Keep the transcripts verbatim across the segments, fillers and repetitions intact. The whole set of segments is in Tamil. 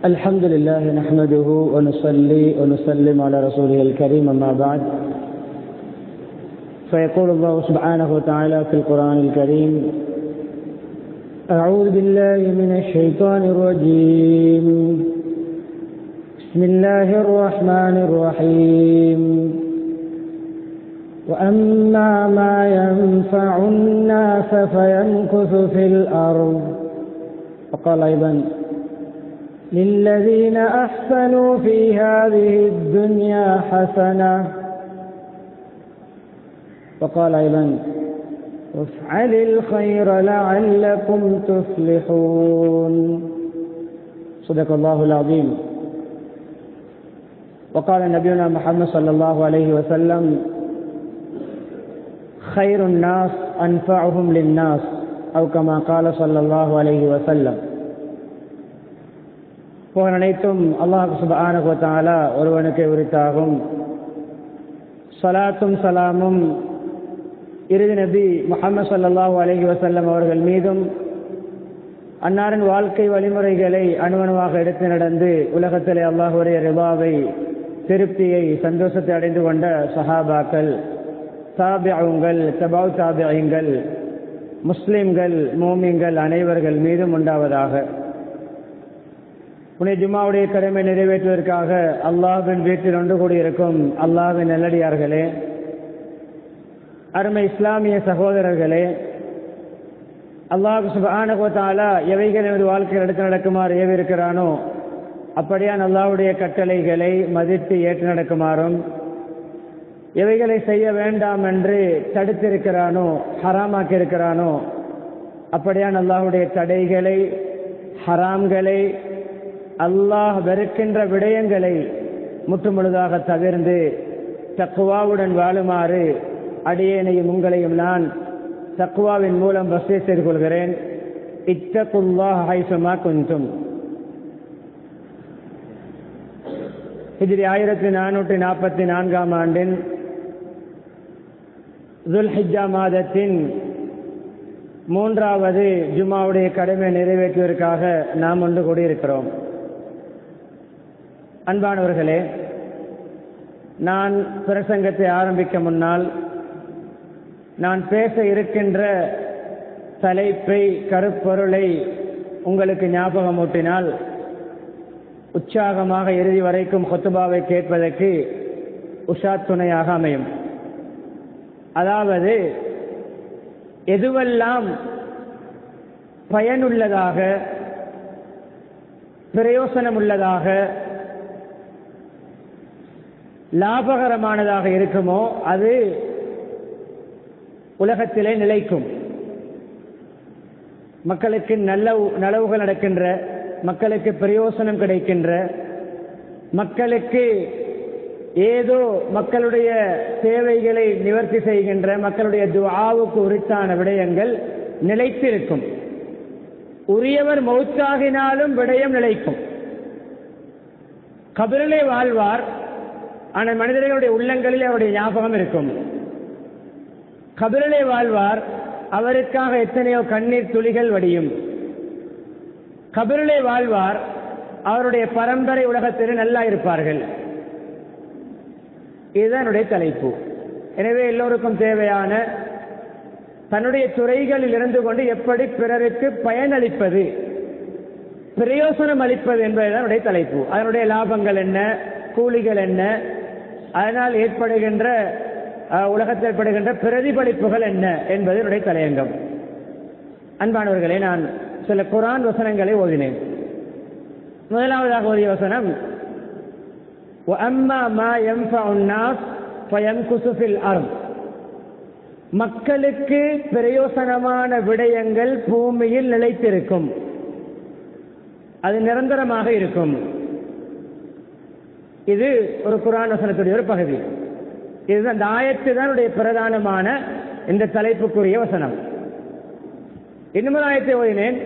الحمد لله نحمده ونصلي ونسلم على رسوله الكريم أما بعد فيقول الله سبحانه وتعالى في القرآن الكريم أعوذ بالله من الشيطان الرجيم بسم الله الرحمن الرحيم وأما ما ينفع الناس فيمكث في الأرض. وقال أيضا للذين أحسنوا في هذه الدنيا حسنة. وقال أيضا وافعل الخير لعلكم تفلحون. صدق الله العظيم. وقال نبينا محمد صلى الله عليه وسلم خير الناس أنفعهم للناس أو كما قال صلى الله عليه وسلم. புகழ் அனைத்தும் அல்லாஹ் சுப்ஹானஹு வ தஆலா ஒருவனுக்கே உரித்தாகும். ஸலாத்தும் சலாமும் இறுதி நபி முஹம்மது ஸல்லல்லாஹு அலைஹி வஸல்லம் அவர்கள் மீதும் அன்னாரின் வாழ்க்கை வழிமுறைகளை அணுவணுவாக எடுத்து நடந்து உலகத்திலே அல்லாஹ்வுடைய ரிதாவை திருப்தியை சந்தோஷத்தை அடைந்து கொண்ட சஹாபாக்கள், தாபிஊன்கள், தபௌ தாபிஈன்கள், முஸ்லிம்கள், மூமின்கள் அனைவர்கள் மீதும் உண்டாவதாக. புனித ஜும்மாவுடைய கடமை நிறைவேற்றுவதற்காக அல்லாஹ்வின் வீட்டில் ஒன்று கூடியிருக்கும் அல்லாஹ்வின் நல்லடியார்களே, அருமை இஸ்லாமிய சகோதரர்களே, அல்லாஹ் சுப்ஹானஹு வ தஆலா எவைகள் நமது வாழ்க்கையில் எடுத்து நடக்குமாறு ஏவிருக்கிறானோ அப்படியான் அல்லாஹ்வுடைய கட்டளைகளை மதித்து ஏற்று நடக்குமாறும், எவைகளை செய்ய வேண்டாம் என்று தடுத்திருக்கிறானோ ஹராமாக்கி இருக்கிறானோ அப்படியான் அல்லாஹ்வுடைய தடைகளை, ஹராம்களை, அல்லாஹ் வெறுக்கின்ற விடயங்களை முற்றுமுழுதாக தவிர்ந்து தக்வாவுடன் வாழுமாறு அடியேனையும் உங்களையும் நான் தக்வாவின் மூலம் வசிய செய்து கொள்கிறேன். இத்தகுல்லாஹ் ஹைசுமா குன்தும். ஹிஜ்ரி ஆயிரத்தி நானூற்றி நாற்பத்தி நான்காம் ஆண்டின் துல்ஹிஜ்ஜா மாதத்தின் மூன்றாவது ஜும்மாவுடைய கடமை நிறைவேற்றுவதற்காக நாம் ஒன்று கூடியிருக்கிறோம். அன்பானவர்களே, நான் பிரசங்கத்தை ஆரம்பிக்க முன்னால் நான் பேச இருக்கின்ற தலைப்பை, கருப்பொருளை உங்களுக்கு ஞாபகமூட்டினால் உற்சாகமாக இறுதி வரைக்கும் ஹுத்பாவை கேட்பதற்கு உஷாத் துணையாக அமையும். அதாவது, எதுவெல்லாம் பயனுள்ளதாக, பிரயோசனம் உள்ளதாக, லாபகரமானதாக இருக்குமோ அது உலகத்திலே நிலைக்கும். மக்களுக்கு நல்ல நலவுகள் நடக்கின்ற, மக்களுக்கு பிரயோசனம் கிடைக்கின்ற, மக்களுக்கு ஏதோ மக்களுடைய தேவைகளை நிவர்த்தி செய்கின்ற, மக்களுடைய துஆவுக்கு உரித்தான விடயங்கள் நிலைத்திருக்கும். உரியவர் மௌத்தாகினாலும் விடயம் நிலைக்கும். கபரிலே வாழ்வார், ஆனால் மனிதர்களுடைய உள்ளங்களில் அவருடைய ஞாபகம் இருக்கும். கபரிலே வாழ்வார், அவருக்காக எத்தனையோ கண்ணீர் துளிகள் வடியும். கபரிலே வாழ்வார், அவருடைய பரம்பரை உலகத்தில் நல்லா இருப்பார்கள். இதுதான் தலைப்பு. எனவே எல்லோருக்கும் தேவையான தன்னுடைய துறைகளில் இருந்து கொண்டு எப்படி பிறருக்கு பயனளிப்பது, பிரயோசனம் அளிப்பது என்பதுதான் தலைப்பு. அதனுடைய லாபங்கள் என்ன, கூலிகள் என்ன, அதனால் ஏற்படுகின்ற உலகத்தில் ஏற்படுகின்ற பிரதிபலிப்புகள் என்ன என்பது என்னுடைய தலையங்கம். அன்பானவர்களே, நான் சில குர்ஆன் வசனங்களை ஓதினேன். முதலாவதாக ஓதிய வசனம் وَأَمَّا مَا يَنْفَعُ النَّاسَ فَيَمْكُثُ فِي الْأَرْضِ. மக்களுக்கு பிரயோசனமான விடயங்கள் பூமியில் நிலைத்திருக்கும், அது நிரந்தரமாக இருக்கும். இது ஒரு குர்ஆன் வசனத்துடைய ஒரு பகுதி. இது அந்த ஆயத்து தான் பிரதானமான இந்த தலைப்புக்குரிய வசனம். இன்னொரு ஆயத்தை ஓதினேன்.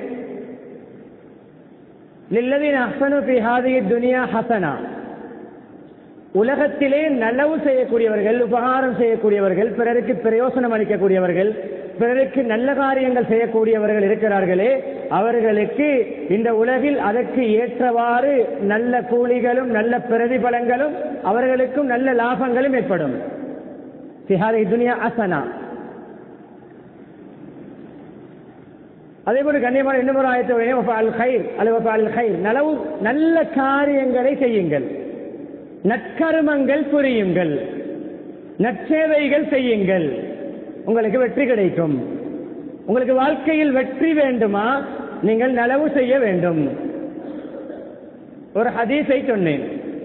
لِلَّذِينَ أَحْسَنُوا فِي هَذِهِ الدُّنْيَا حَسَنَةٌ. உலகத்திலே நலவு செய்யக்கூடியவர்கள், உபகாரம் செய்யக்கூடியவர்கள், பிறருக்கு பிரயோசனம் அளிக்கக்கூடியவர்கள், பிறருக்கு நல்ல காரியங்கள் செய்யக்கூடியவர்கள் இருக்கிறார்களே, அவர்களுக்கு இந்த உலகில் அதற்கு ஏற்றவாறு நல்ல கூலிகளும் நல்ல பிரதிபலங்களும் அவர்களுக்கும் நல்ல லாபங்களும் ஏற்படும். சிஹாரி துனியா அசனா. அதே போல கண்ணியமான இன்னொரு ஆயத்தை நலவு நல்ல காரியங்களை செய்யுங்கள், நற்கருமங்கள் புரியுங்கள், நற்சேவைகள் செய்யுங்கள், உங்களுக்கு வெற்றி கிடைக்கும். உங்களுக்கு வாழ்க்கையில் வெற்றி வேண்டுமா, நீங்கள் நலவு செய்ய வேண்டும். ஒரு ஹதீஸை சொன்னேன்.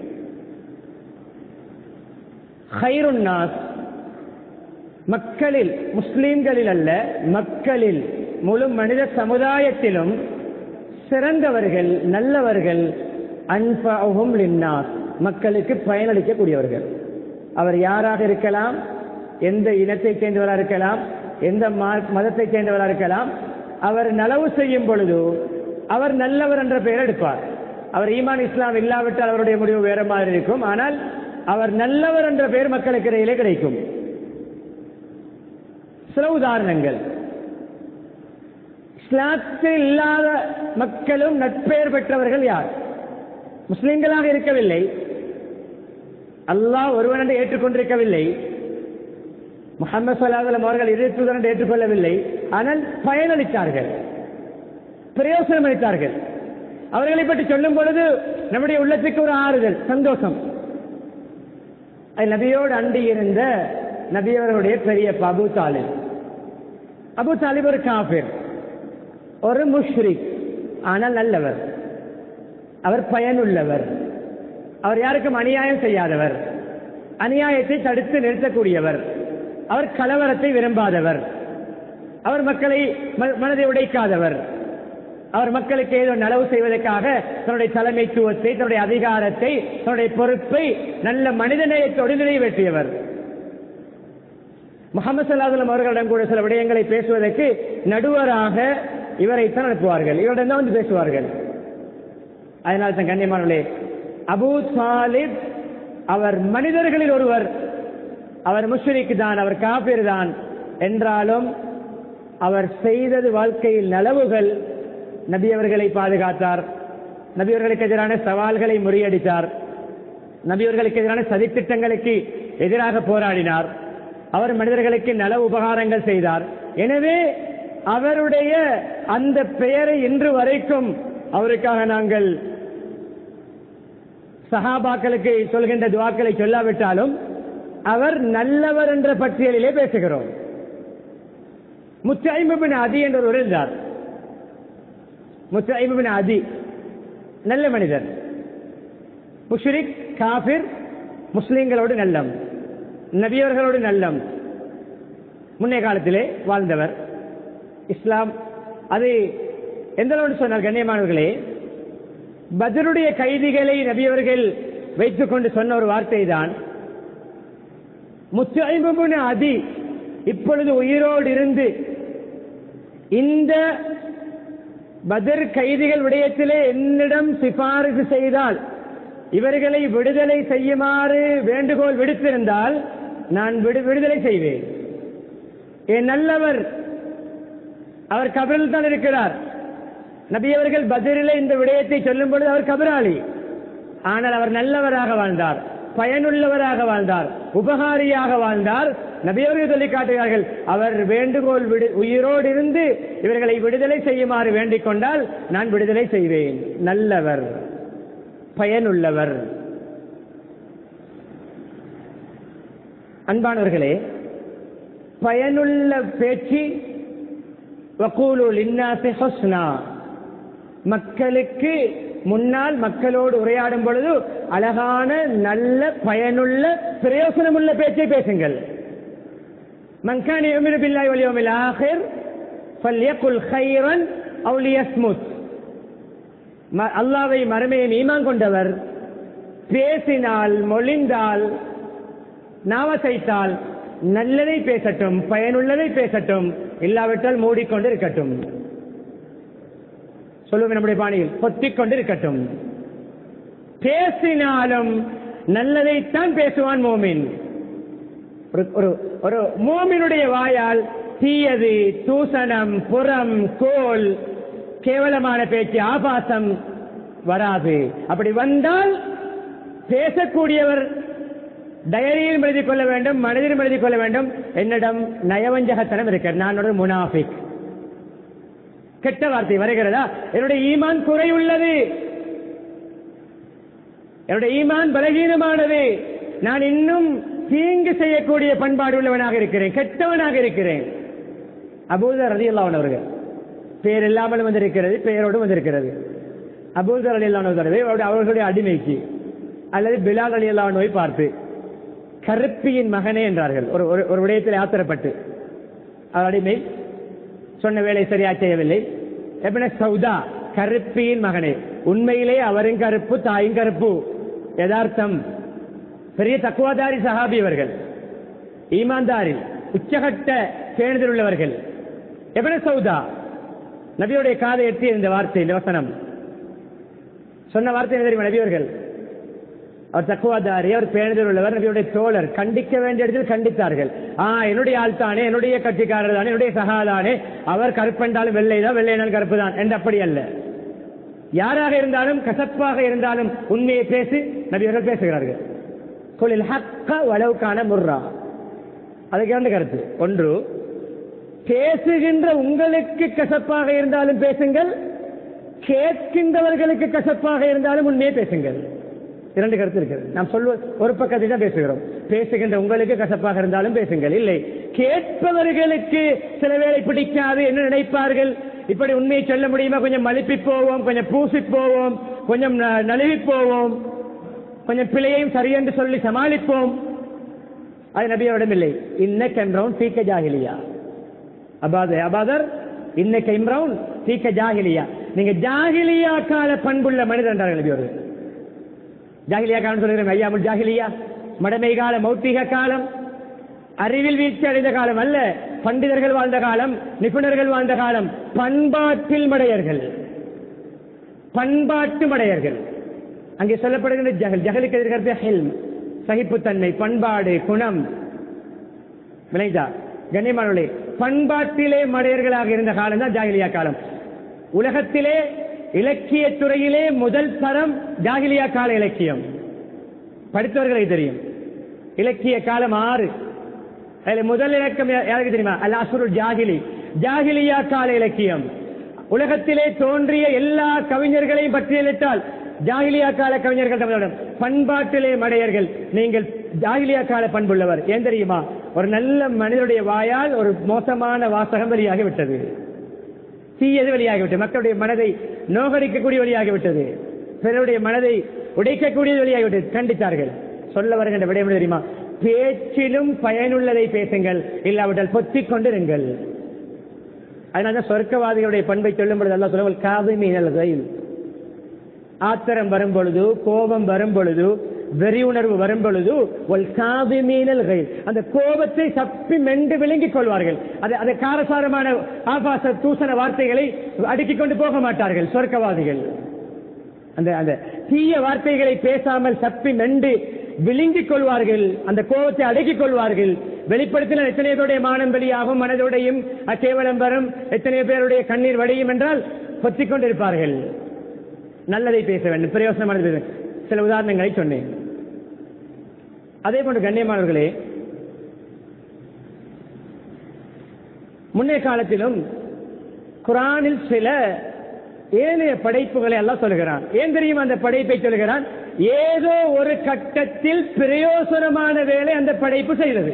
ஹைருன் நாஸ், மக்களில், முஸ்லிம்களில் அல்ல, மக்களில், முழு மனித சமுதாயத்திலும் சிறந்தவர்கள், நல்லவர்கள், அன்ஃபஅஹும் லின்னாஸ், மக்களுக்கு பயனளிக்கக்கூடியவர்கள். அவர் யாராக இருக்கலாம், எந்த இனத்தை சேர்ந்தவராக இருக்கலாம், எந்த மதத்தை சேர்ந்தவராக இருக்கலாம். அவர் நலவு செய்யும் பொழுது அவர் நல்லவர் என்ற பெயர் எடுப்பார். அவர் ஈமான் இஸ்லாம் இல்லாவிட்டால் அவருடைய முடிவு வேற மாதிரி இருக்கும். ஆனால் அவர் நல்லவர் என்ற பெயர் மக்களுக்கு இடையிலே கிடைக்கும். சில உதாரணங்கள். இஸ்லாத்தில் இல்லாத மக்களும் நட்பெயர் பெற்றவர்கள் யார்? முஸ்லிம்களாக இருக்கவில்லை, அல்லாஹ் ஒருவன் என்று ஏற்றுக்கொண்டிருக்கவில்லை, முஹம்மது ஸல்லல்லாஹு அலைஹி வஸல்லம் அவர்கள் இறைத்தூதர் என்று ஏற்றுக்கொள்ளவில்லை, ஆனால் பயனளித்தார்கள், பிரயோசனம் அளித்தார்கள். அவர்களை பற்றி சொல்லும் பொழுது நம்முடைய உள்ளத்துக்கு ஒரு ஆறுதல், சந்தோஷம். நபியோடு அண்டி இருந்த நபியவர்களுடைய பெரிய அபூ தாலிப். அபூ தாலிப் ஒரு காஃபிர், ஒரு முஷ்ரிக், ஆனால் நல்லவர். அவர் பயனுள்ளவர். அவர் யாருக்கும் அநியாயம் செய்யாதவர், அநியாயத்தை தடுத்து நிறுத்தக்கூடியவர். அவர் கலவரத்தை விரும்பாதவர். அவர் மக்களை மனதை உடைக்காதவர். அவர் மக்களுக்கு ஏதோ நலவு செய்வதற்காக தன்னுடைய தலைமைத்துவத்தை, தன்னுடைய அதிகாரத்தை, தன்னுடைய பொறுப்பை நல்ல மனிதநேயத்தோடு நிறைவேற்றியவர். முஹம்மது ஸல்லல்லாஹு அலைஹி வஸல்லம் அவர்களிடம் கூட சில விடயங்களை பேசுவதற்கு நடுவராக இவரைத்தான் அனுப்புவார்கள், இவரிடம் தான் வந்து பேசுவார்கள். அதனால் தான் கண்ணியமானவர்களே, அபூ தாலிப் அவர் மனிதர்களில் ஒருவர். அவர் முஷ்ரிக் தான், அவர் காபிர் தான். என்றாலும் அவர் செய்தது வாழ்க்கையில் நலவுகள். நபி அவர்களை பாதுகாத்தார், நபி அவர்களுக்கு எதிரான சவால்களை முறியடித்தார், நபி அவர்களுக்கு எதிரான சதித்திட்டங்களுக்கு எதிராக போராடினார். அவர் மனிதர்களுக்கு நல உபகாரங்கள் செய்தார். எனவே அவருடைய அந்த பெயரை இன்று வரைக்கும் அவருக்காக நாங்கள் சஹாபாக்களுக்கு சொல்கின்ற துஆக்களை சொல்லாவிட்டாலும் அவர் நல்லவர் என்ற பட்டியலிலே பேசுகிறோம். முத்தைம் இப்னு அதி என்றவர் இருந்தார். முத்தைம் இப்னு அதி நல்ல மனிதர், முஷ்ரிக், காபிர், முஸ்லிம்களோடு நல்லம், நபியவர்களோடு நல்லம், முன்னைய காலத்திலே வாழ்ந்தவர். இஸ்லாம் அது எந்த அளவு சொன்னார் கண்ணியமானவர்களே, பத்ருடைய கைதிகளை நபியவர்கள் வைத்துக் கொண்டு சொன்ன ஒரு வார்த்தை தான், முத்தைம் இப்னு அதி இப்பொழுது உயிரோடு இருந்து இந்த பத்ர் கைதிகள் விடயத்திலே என்னிடம் சிபாரிசு செய்தால், இவர்களை விடுதலை செய்யுமாறு வேண்டுகோள் விடுத்திருந்தால் நான் விடுதலை செய்வேன். என் நல்லவர், அவர் கபரில் தான் இருக்கிறார். நபி அவர்கள் பத்ரிலே இந்த விடயத்தை சொல்லும் பொழுது அவர் கபராளி, ஆனால் அவர் நல்லவராக வாழ்ந்தார், பயனுள்ளவராக வாழ்ந்தார், உபகாரியாக வாழ்ந்தார். நபியவர்கள் சொல்லி காட்டுகிறார்கள், அவர் வேண்டுகோள் உயிரோடு இருந்து இவர்களை விடுதலை செய்யுமாறு வேண்டிக் கொண்டால் நான் விடுதலை செய்வேன். நல்லவர், பயனுள்ளவர். அன்பானவர்களே, பயனுள்ள பேச்சு, வகூலு லின்னாஸி ஹுஸ்னா, மக்களுக்கு முன்னால் மக்களோடு உரையாடும் பொழுது அழகான நல்ல பயனுள்ள பிரயோசனமுள்ள பேச்சை பேசுங்கள். மன் கான யுமினு பில்லாஹி வல் யௌமில் ஆகிர் ஃபல்யகுல் கைரன் அவ் லியஸ்முத். அல்லாஹ்வை மறுமையை ஈமான் கொண்டவர் பேசினால், மொழிந்தால், நாவசைத்தால் நல்லதை பேசட்டும், பயனுள்ளதை பேசட்டும், இல்லாவிட்டால் மூடிக்கொண்டு இருக்கட்டும். சொல்லுங்க நம்முடைய பாணியில், பொத்திக் கொண்டு இருக்கட்டும். பேசினாலும் நல்லதைத்தான் பேசுவான் மோமின். ஒரு ஒரு மோமினுடைய வாயால் தீயது, தூசணம், புறம், கோல், கேவலமான பேச்சு, ஆபாசம் வராது. அப்படி வந்தால் பேசக்கூடியவர் டைரியில் எழுதிக் கொள்ள வேண்டும், மனதிலும் எழுதிக் கொள்ள வேண்டும், என்னிடம் நயவஞ்சகத்தனம் இருக்கிறது, நான் ஒரு முனாஃபிக். கெட்ட வார்த்தை வருகிறதா? என்னுடைய ஈமான் குறையுள்ளது, என்னுடைய ஈமான் பலகீனமானது, நான் இன்னும் தீங்கு செய்யக்கூடிய பண்பாடு உள்ளவனாக இருக்கிறேன், கெட்டவனாக இருக்கிறேன். அபூதர் ரலியல்லாஹு அன்ஹு அவர்கள் பெயர் இல்லாமல் வந்திருக்கிறது, பெயரோடு வந்திருக்கிறது. அபூதர் ரலியல்லாஹு அன்ஹு அவர்களுடைய அடிமைக்கு அல்லது பிலால் ரலியல்லாஹு அன்ஹுவை பார்த்து கருப்பியின் மகனே என்றார்கள். ஒரு ஒரு விடயத்தில் ஆத்திரப்பட்டு அவர் அடிமை சொன்ன வேலை சரியா செய்யவில்லை. எப்படின்னா சௌதா கருப்பியின் மகனே, உண்மையிலே அவரின் கருப்பு, தாயின் கருப்பு. யதார்த்தம். பெரிய தக்குவாதாரி சஹாபி அவர்கள், ஈமான்தாரி, உச்சகட்ட பேணுதல் உள்ளவர்கள். எப்படி சௌதா நபியுடைய காதை எட்டி இந்த வார்த்தை, இந்த வசனம் சொன்ன வார்த்தை என்ன தெரியுமா? நபியவர்கள் அவர் தக்குவாதாரி, அவர் பேணுதல் உள்ளவர், நபியுடைய தோழர், கண்டிக்க வேண்டிய இடத்தில் கண்டித்தார்கள். ஆ என்னுடைய ஆள் தானே, என்னுடைய கட்சிக்காரர் தானே, என்னுடைய சகாதானே, அவர் கருப்பென்றாலும் வெள்ளைதான், வெள்ளையினால் கருப்பு தான் என்று அப்படி அல்ல. யாராக இருந்தாலும் கசப்பாக இருந்தாலும் உண்மையை பேசி நபியவர்கள் பேசுகிறார்கள். கொலில் ஹக்க வளவுக்கான முர்ரா. அதுக்கு இரண்டு கருத்து. ஒன்று, பேசுகின்ற உங்களுக்கு கசப்பாக இருந்தாலும் பேசுங்கள், கேட்கின்றவர்களுக்கு கசப்பாக இருந்தாலும் உண்மையை பேசுங்கள். இரண்டு கருத்து இருக்கிறது. நாம் சொல்வது ஒரு பக்கத்தை தான் பேசுகிறோம். பேசுகின்ற உங்களுக்கு கசப்பாக இருந்தாலும் பேசுங்கள். இல்லை, கேட்பவர்களுக்கு சில வேளை பிடிக்காது, என்ன நினைப்பார்கள், இப்படி உண்மையை சொல்ல முடியுமா, கொஞ்சம் மலிப்பி போவோம், கொஞ்சம் பூசி போவோம், கொஞ்சம் நழுவி போவோம், கொஞ்சம் பிழையையும் சரியென்று சொல்லி சமாளிப்போம். அது நபியோரிடம் இல்லை. இன்னக்க இம்ரவுன் சீக்க ஜாஹிலியா. அபாதர் அபாதர் இன்னக்க இம்ரவுன் சீக்க ஜாஹிலியா. நீங்க ஜாஹிலியா கால பண்புள்ள மனிதர் என்றார்கள் நபியோர்கள். ஜாஹிலியா காலம் சொல்கிறேன், ஐயாமுல் ஜாஹிலியா, மடமை காலம், மௌத்திக காலம், அறிவில் வீழ்ச்சி அடைந்த காலம் அல்ல, பண்டிதர்கள் வாழ்ந்த காலம், நிபுணர்கள் வாழ்ந்த காலம், பண்பாட்டில் மடையர்கள், பண்பாட்டு மடையர்கள். அங்கே சொல்லப்படுகின்ற ஜஹல், ஜஹலுக்கு எதிர்க்கிறது ஹில்ம், சகிப்புத்தன்மை, பண்பாடு, குணம். விளைந்தா கண்ணியமானவர்களே, பண்பாட்டிலே மடையர்களாக இருந்த காலம் தான் ஜாஹிலியா காலம். உலகத்திலே இலக்கிய துறையிலே முதல் தரம் ஜாஹிலியா கால இலக்கியம். படித்தவர்களை தெரியும். இலக்கிய காலம் ஆறு. அதில் முதல் இலக்கம் யாருக்கு தெரியுமா? அல் அஸ்ருல் ஜாஹிலி, ஜாஹிலியா கால இலக்கியம். உலகத்திலே தோன்றிய எல்லா கவிஞர்களையும் பட்டியலிட்டால் ஜாஹிலியா கால கவிஞர்கள் தமிழகம். பண்பாட்டிலே மடையர்கள். நீங்கள் ஜாஹிலியா கால பண்புள்ளவர். ஏன் தெரியுமா? ஒரு நல்ல மனிதனுடைய வாயால் ஒரு மோசமான வாசகம் வெளியாகிவிட்டது, தீயது வெளியாகிவிட்டது, மக்களுடைய மனதை நோகடிக்கக்கூடிய வெளியாகிவிட்டது, பிறருடைய மனதை உடைக்கக்கூடியது வெளியாகிவிட்டது. கண்டித்தார்கள். சொல்ல வருகின்ற விடயம் தெரியுமா? பேச்சிலும் பயனுள்ளதை பேசுங்கள், இல்லாவிட்டால் பொத்திக் கொண்டிருங்கள். அதனால சொர்க்கவாதிகளுடைய பண்பை சொல்லும் பொழுது அல்லாஹ் சொல்லுவார், காதுமீனல் கைல். ஆத்திரம் வரும் பொழுது, கோபம் வரும் பொழுது, வெறி உணர்வு வரும் பொழுது, ஒல் காதுமீனல் கைல், அந்த கோபத்தை சப்பி மென்று விளங்கிக் கொள்வார்கள். அது காரசாரமான ஆபாச தூசண வார்த்தைகளை அடுக்கிக் கொண்டு போக மாட்டார்கள் சொர்க்கவாதிகள். அந்த அந்த தீய வார்த்தைகளை பேசாமல் சப்பி மென்று விழுங்கிக் கொள்வார்கள், அந்த கோபத்தை அடக்கிக் கொள்வார்கள். வெளிப்படுத்தின எத்தனை பேருடைய மானம் வெளியாகும், மனதோடையும் கேவலம் வரும், எத்தனை பேருடைய கண்ணீர் வடியும் என்றால் பொத்திக் கொண்டிருப்பார்கள். நல்லதை பேச வேண்டும், பிரயோசனமானது பேச. சில உதாரணங்களை சொன்னேன். அதே போன்று கண்ணியமானவர்களே, முன்னைய காலத்திலும் குர்ஆனில் சில ஏனைய படைப்புகளை எல்லாம் சொல்கிறான். ஏன் தெரியும் அந்த படைப்பை சொல்கிறான்? ஏதோ ஒரு கட்டத்தில் பிரயோசனமான வேலை அந்த படைப்பு செய்தது.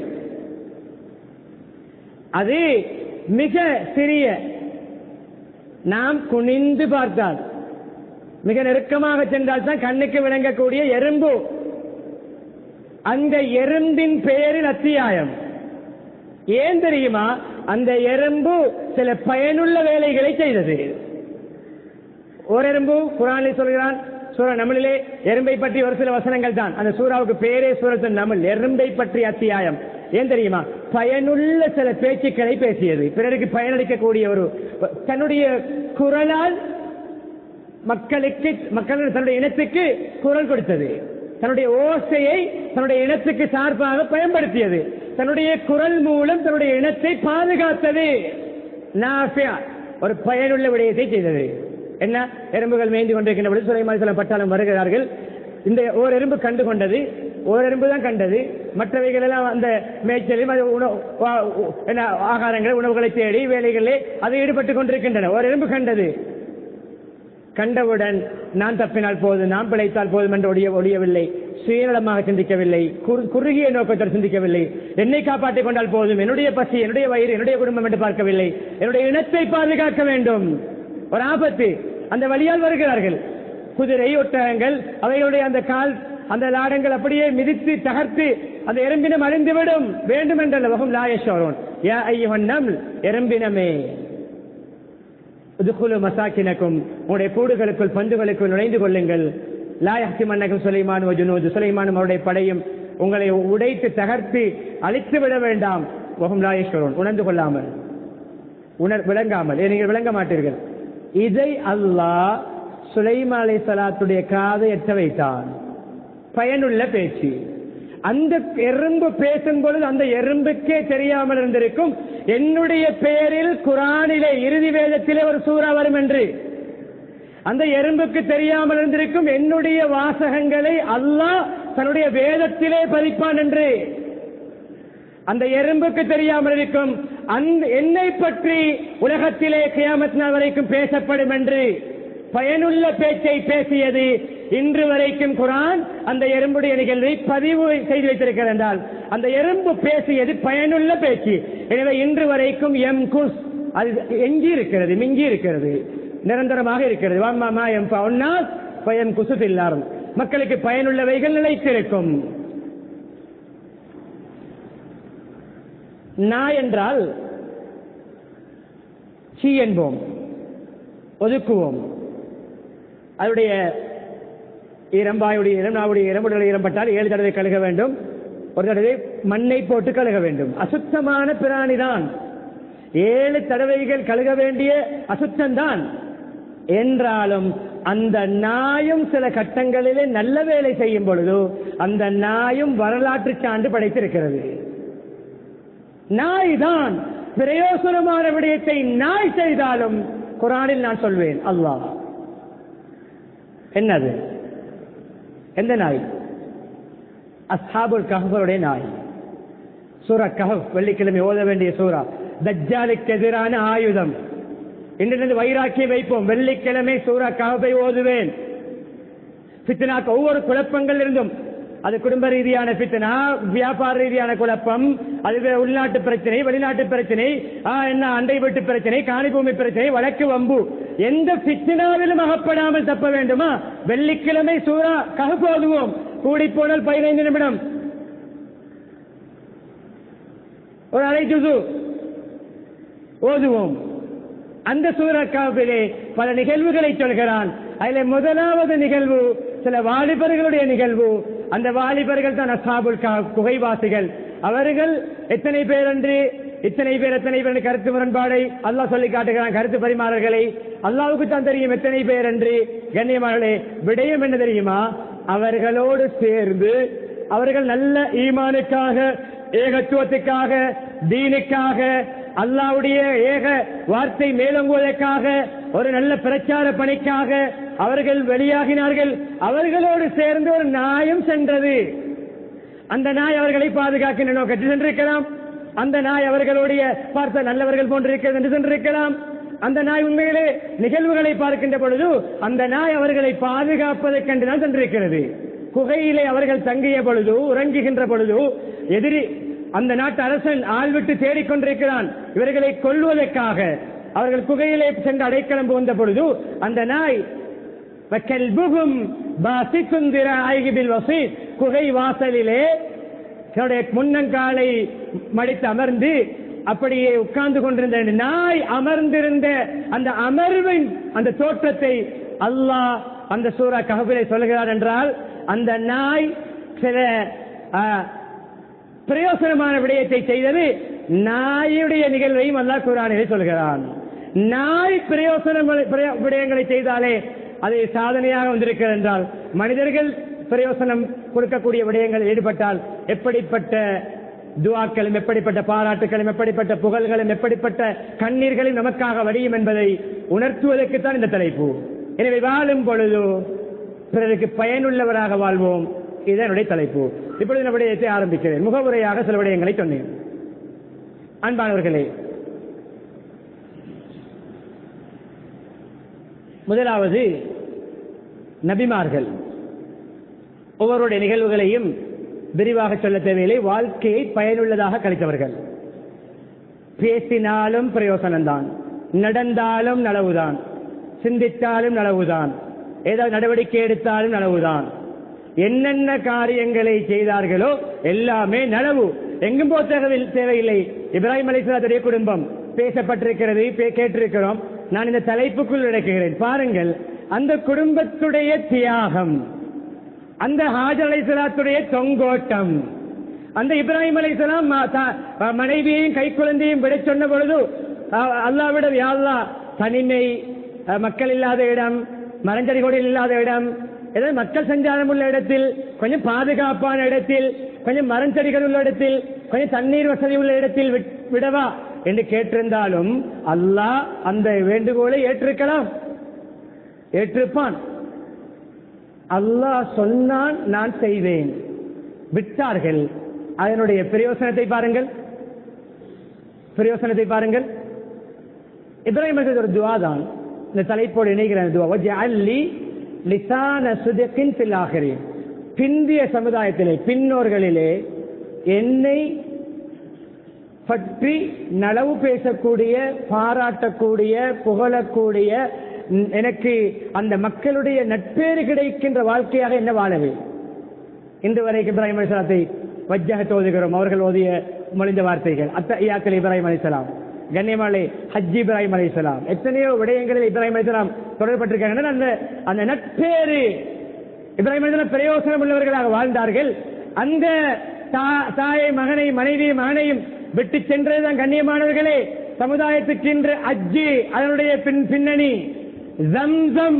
அது மிக சிறிய, நாம் குனிந்து பார்த்தால், மிக நெருக்கமாக சென்றால் தான் கண்ணுக்கு விளங்கக்கூடிய எறும்பு, அந்த எறும்பின் பெயரில் அத்தியாயம். ஏன் தெரியுமா? அந்த எறும்பு சில பயனுள்ள வேலைகளை செய்தது. ஒரு எறும்பு குர்ஆனில் சொல்கிறான், சூரா நம்லிலே எறும்பை பற்றி ஒரு சில வசனங்கள் தான். அந்த சூராவுக்கு பேரே சூரத்துன் நம்ல், எறும்பை பற்றி அத்தியாயம். ஏன் தெரியுமா? பயனுள்ள சில பேச்சுக்களை பேசியது, பிறருக்கு பயனளிக்கக்கூடிய ஒரு, தன்னுடைய குரலால் மக்களுக்கு, மக்கள் தன்னுடைய இனத்துக்கு குரல் கொடுத்தது, தன்னுடைய ஓசையை தன்னுடைய இனத்துக்கு சார்பாக பயன்படுத்தியது, தன்னுடைய குரல் மூலம் தன்னுடைய இனத்தை பாதுகாத்தது. நாஃபியா, ஒரு பயனுள்ள விடயத்தை செய்தது. என்ன? எறும்புகள் மேய்ந்து கொண்டிருக்கின்ற பொழுது சுலைமான் அலைஹிஸ்ஸலாம் பட்டாளம் வருகிறார்கள். இந்த ஓர் எறும்பு கண்டு கொண்டது, ஓர் எறும்பு தான் கண்டது. மற்றவைகள் எல்லாம் அந்த மேய்ச்சலும் என்ன ஆகாரங்கள் உணவுகளை தேடி வேலைகளே அது ஈடுபட்டுக் கொண்டிருக்கின்றன. ஒரு எறும்பு கண்டது. கண்டவுடன் நான் தப்பினால் போதும், நான் பிழைத்தால் போதும் என்று ஒழிய ஒழியவில்லை. சுயநலமாக சிந்திக்கவில்லை, குறுகிய நோக்கத்தில் சிந்திக்கவில்லை. என்னை காப்பாற்றிக் கொண்டால் போதும், என்னுடைய பசி, என்னுடைய வயிறு, என்னுடைய குடும்பம் என்று பார்க்கவில்லை. என்னுடைய இனத்தை பாதுகாக்க வேண்டும். ஒரு ஆபத்து, அந்த வழியால் வருகிறார்கள். குதிரை, ஒட்டகங்கள், அவைகளுடைய அந்த கால், அந்த லாடங்கள் அப்படியே மிதித்து தகர்த்து அந்த எறும்பினம் அழிந்துவிடும். வேண்டும் என்றல்ல வகும் லாயஷோரோன் யா ஐயுஹன் நம்ல், எறும்பினமே உதுகுலு மசாக்கினக்கும், உங்களுடைய கூடுகளுக்குள் பந்துகளுக்குள் நுழைந்து கொள்ளுங்கள். லாயஹ்தி மன்னகும் சுலைமான் வஜுனூது, சுலைமானும் அவருடைய படையும் உங்களை உடைத்து தகர்த்து அழித்து விட வேண்டாம். வகும் லாயஷோரோன், உணர்ந்து கொள்ளாமல், உணர் விளங்காமல், நீங்கள் விளங்க மாட்டீர்கள். இதை அல்லாஹ் சுலைமான் அலைஹிஸ்ஸலாத்துடைய காதை எட்ட வைத்தான். பயனுள்ள பேச்சு. அந்த எறும்பு பேசும் பொழுது அந்த எறும்புக்கே தெரியாமல் இருந்திருக்கும் என்னுடைய பெயரில் குர்ஆனிலே இறுதி வேதத்திலே ஒரு சூரா வரும் என்று. அந்த எறும்புக்கு தெரியாமல் இருந்திருக்கும் என்னுடைய வாசகங்களை அல்லாஹ் தன்னுடைய வேதத்திலே பதிப்பான் என்று. அந்த எறும்புக்கு தெரியாமல் இருக்கும் அந்த என்னை பற்றி உலகத்திலே கியாமத் நாள் வரைக்கும் பேசப்படும் என்று பயனுள்ள பேச்சை பேசியது. இன்று வரைக்கும் குர்ஆன் அந்த எறும்புடைய நிகழ்வை பதிவு செய்து வைத்திருக்கிறது என்றால் அந்த எறும்பு பேசியது பயனுள்ள பேச்சு. எனவே இன்று வரைக்கும் எம் குஸ் அது எஞ்சி இருக்கிறது, மிஞ்சி இருக்கிறது, நிரந்தரமாக இருக்கிறது. வாம்மா எம் பவுன்னாஸ் பயம் குசுதில்லாரும், மக்களுக்கு பயனுள்ளவைகள் நிலைத்திருக்கும். நாய் என்றால் சீ என்போம், ஒதுக்குவோம். அதனுடைய இரம்பாயுடைய இரண்டாவுடைய இரம்புடைய இரம்பட்டால் ஏழு தடவை கழுக வேண்டும், ஒரு தடவை மண்ணை போட்டு கழுக வேண்டும். அசுத்தமான பிராணிதான், ஏழு தடவைகள் கழுக வேண்டிய அசுத்தம்தான். என்றாலும் அந்த நாயும் சில கட்டங்களிலே நல்ல வேலை செய்யும் பொழுது அந்த நாயும் வரலாற்று சான்று படைத்திருக்கிறது. நாய் தான் பிரயோசனமான விடயத்தை நாய் செய்தாலும் குர்ஆனில் நான் சொல்வேன் அல்லாஹ். என்னது? எந்த நாய்? அஸ்ஹாபுல் கஹ்ஃபுடைய நாய். சூரா கஹ்ஃப் வெள்ளிக்கிழமை ஓத வேண்டிய சூரா. தஜ்ஜாலுக்கு எதிரான ஆயுதம். இன்றிலிருந்து வைராக்கியம் வைப்போம். வெள்ளிக்கிழமை சூரா கஹ்ஃபை ஓதுவேன். ஃபித்னாக்கு ஒவ்வொரு குழப்பங்கள் இருந்தும், அது குடும்ப ரீதியான ஃபித்னா, வியாபார ரீதியான குழப்பம், அது உள்நாட்டு பிரச்சனை, வெளிநாட்டு பிரச்சனை, என்ன அண்டை வீட்டு பிரச்சனை, காணிபூமி பிரச்சனை, வழக்கு வம்பு, எந்த ஃபித்னாவிலும் அகப்படாமல் தப்ப வேண்டுமா? வெள்ளிக்கிழமை சூரா கஹ்ஃப் ஓதுவோம். கூடி போனால் பதினைந்து நிமிடம், ஒரு அரை ஜுசு ஓதுவோம். அந்த சூரா கஹ்ஃபிலே பல நிகழ்வுகளை சொல்கிறான். அதில் முதலாவது நிகழ்வு சில வாலிபர்களுடைய நிகழ்வு. அந்த வாலிபர்கள் தான் அஸ்ஹாபுல் கஹ்ஃப், குகைவாசிகள். அவர்கள் எத்தனை பேர் என்று, இத்தனை பேர் எத்தனை பேர் கருத்து முரண்பாடை அல்லாஹ் சொல்லி காட்டுகிறான். கருத்து பரிமாறல்களை அல்லாஹ்வுக்கு தான் தெரியும் எத்தனை பேர் என்று. கண்ணியமானே, விடயம் என்ன தெரியுமா? அவர்களோடு சேர்ந்து அவர்கள் நல்ல ஈமானுக்காக, ஏகத்துவத்துக்காக, தீனுக்காக, அல்லாஹ்வுடைய ஏக வார்த்தை மேலோங்குவதற்காக, ஒரு நல்ல பிரச்சார பணிக்காக அவர்கள் வெளியாகினார்கள். அவர்களோடு சேர்ந்து ஒரு நாயும் சென்றது. அந்த நாய் அவர்களை பாதுகாக்கின்ற நோக்கத்தில் சென்றிருக்கலாம். அந்த நாய் அவர்களுடைய பார்த்த நல்லவர்கள் போன்றிருக்கிறது என்று சென்றிருக்கலாம். அந்த நாய் உண்மையிலே நிகழ்வுகளை பார்க்கின்ற பொழுது அந்த நாய் அவர்களை பாதுகாப்பதற்கென்றுதான் சென்றிருக்கிறது. குகையிலே அவர்கள் தங்கிய பொழுது, உறங்குகின்ற பொழுது எதிரி அந்த நாட்டு அரசன் ஆள் விட்டு தேடிக்கொண்டிருக்கிறான் இவர்களை கொல்வதற்காக. அவர்கள் குகையிலே சென்று அடைக்கலம் புகுந்த பொழுது அந்த நாய் குகை வாசலிலே முன்னங்காலை மடித்து அமர்ந்து அப்படியே உட்கார்ந்து கொண்டிருந்த நாய் அமர்ந்திருந்த அந்த அமர்வின் அந்த தோற்றத்தை அல்லாஹ் அந்த சூரா கஹ்ஃபிலே சொல்கிறார். என்றால் அந்த நாய் சில பிரயோசனமான விடயத்தை செய்தது. நாயுடைய நிகழ்வையும் அல்லாஹ் குர்ஆனிலே சொல்கிறான். நாய் பிரயோசன விடயங்களை செய்தாலே அது சாதனையாக வந்திருக்கிறது என்றால், மனிதர்கள் பிரயோசனம் கொடுக்கக்கூடிய விடயங்கள் ஈடுபட்டால் எப்படிப்பட்ட துஆக்களும் எப்படிப்பட்ட பாராட்டுகளும் எப்படிப்பட்ட புகழ்களும் எப்படிப்பட்ட கண்ணீர்களும் நமக்காக வடியும் என்பதை உணர்த்துவதற்குத்தான் இந்த தலைப்பு. எனவே வாழும் பொழுது பிறருக்கு பயனுள்ளவராக வாழ்வோம், இதனுடைய தலைப்பு. இப்பொழுது இந்த விடயத்தை ஆரம்பிக்கிறேன். முகவுரையாக சில விடயங்களை சொன்னேன். அன்பானவர்களே, முதலாவது நபிமார்கள் ஒவ்வொருடைய நிகழ்வுகளையும் விரிவாக சொல்ல தேவையில்லை. வாழ்க்கையை பயனுள்ளதாக கழித்தவர்கள். பேசினாலும் பிரயோசனம்தான், நடந்தாலும் நலவுதான், சிந்தித்தாலும் நலவுதான், ஏதாவது நடவடிக்கை எடுத்தாலும் நலவுதான். என்னென்ன காரியங்களை செய்தார்களோ எல்லாமே நலவு. எங்கும் போக தேவையில்லை. இப்ராஹிம் அலைஹிஸ்ஸலாத்துடைய குடும்பம் பேசப்பட்டிருக்கிறது, கேட்டிருக்கிறோம். நான் இந்த தலைப்புக்குள் நடக்கிறேன். பாருங்கள், அந்த குடும்பத்துடைய தியாகம், அந்த ஹாஜர் அலைஹிஸ்ஸலாத்துடைய தொங்கோட்டம், அந்த இப்ராஹிம் அலைஹிஸ்ஸலாம் மனைவியையும் கை குழந்தையும் விட சொன்ன பொழுது அல்லாஹ்விடம், யா அல்லாஹ், தனிமை, மக்கள் இல்லாத இடம், மரஞ்செடிகொடிகள் இல்லாத இடம், ஏதாவது மக்கள் சஞ்சாரம் உள்ள இடத்தில், கொஞ்சம் பாதுகாப்பான இடத்தில், கொஞ்சம் மரஞ்செடிகள் உள்ள இடத்தில், கொஞ்சம் தண்ணீர் வசதி உள்ள இடத்தில் விடவா என்று கேட்டிருந்தாலும் அல்லாஹ் அந்த வேண்டுகோளை ஏற்றிருக்கலாம், ஏற்றிருப்பான். அல்லாஹ் சொன்னான், நான் செய்வேன். விட்டார்கள். அதனுடைய பிரயோசனத்தை பாருங்கள், பிரயோசனத்தை பாருங்கள். இப்ராஹிம் ஒரு துவா தான் இந்த தலைப்போடு இணைகிற துவா. வஜ்அல்லி லிசான சித்கின் ஃபில் ஆகிரீன். பிந்திய சமுதாயத்திலே, பின்னோர்களிலே என்னை பற்றி நலவு பேசக்கூடிய, பாராட்டக்கூடிய, புகழக்கூடிய, எனக்கு அந்த மக்களுடைய நட்பேறு கிடைக்கின்ற வாழ்க்கையாக என்ன வாழவே. இன்று வரைக்கும் இப்ராஹிம் அலைஹிஸ்ஸலாத்தை வஜ்ஜஹத் ஓதுகிறோம். அவர்கள் ஓதிய மொழிந்த வார்த்தைகள் அத்தஹியாத்துல் இப்ராஹிம் அலைஹிஸ்ஸலாம், கண்ணியமாலே ஹஜ் இப்ராஹிம் அலைஹிஸ்ஸலாம், எத்தனையோ விடயங்களில் இப்ராஹிம் அலைஹிஸ்ஸலாம் தொடர்பட்டிருக்காங்க. அந்த அந்த நட்பேறு இப்ராஹிம் அலைஹிஸ்ஸலாம் பிரயோசனம் உள்ளவர்களாக வாழ்ந்தார்கள். அந்த தாயை, மகனை, மனைவி, மகனையும் விட்டு சென்றதுதான் கண்ணியமானவர்களே சமுதாயத்துக்கு இன்று அஜ்ஜி. அதனுடைய பின்னணி ஜம்சம்.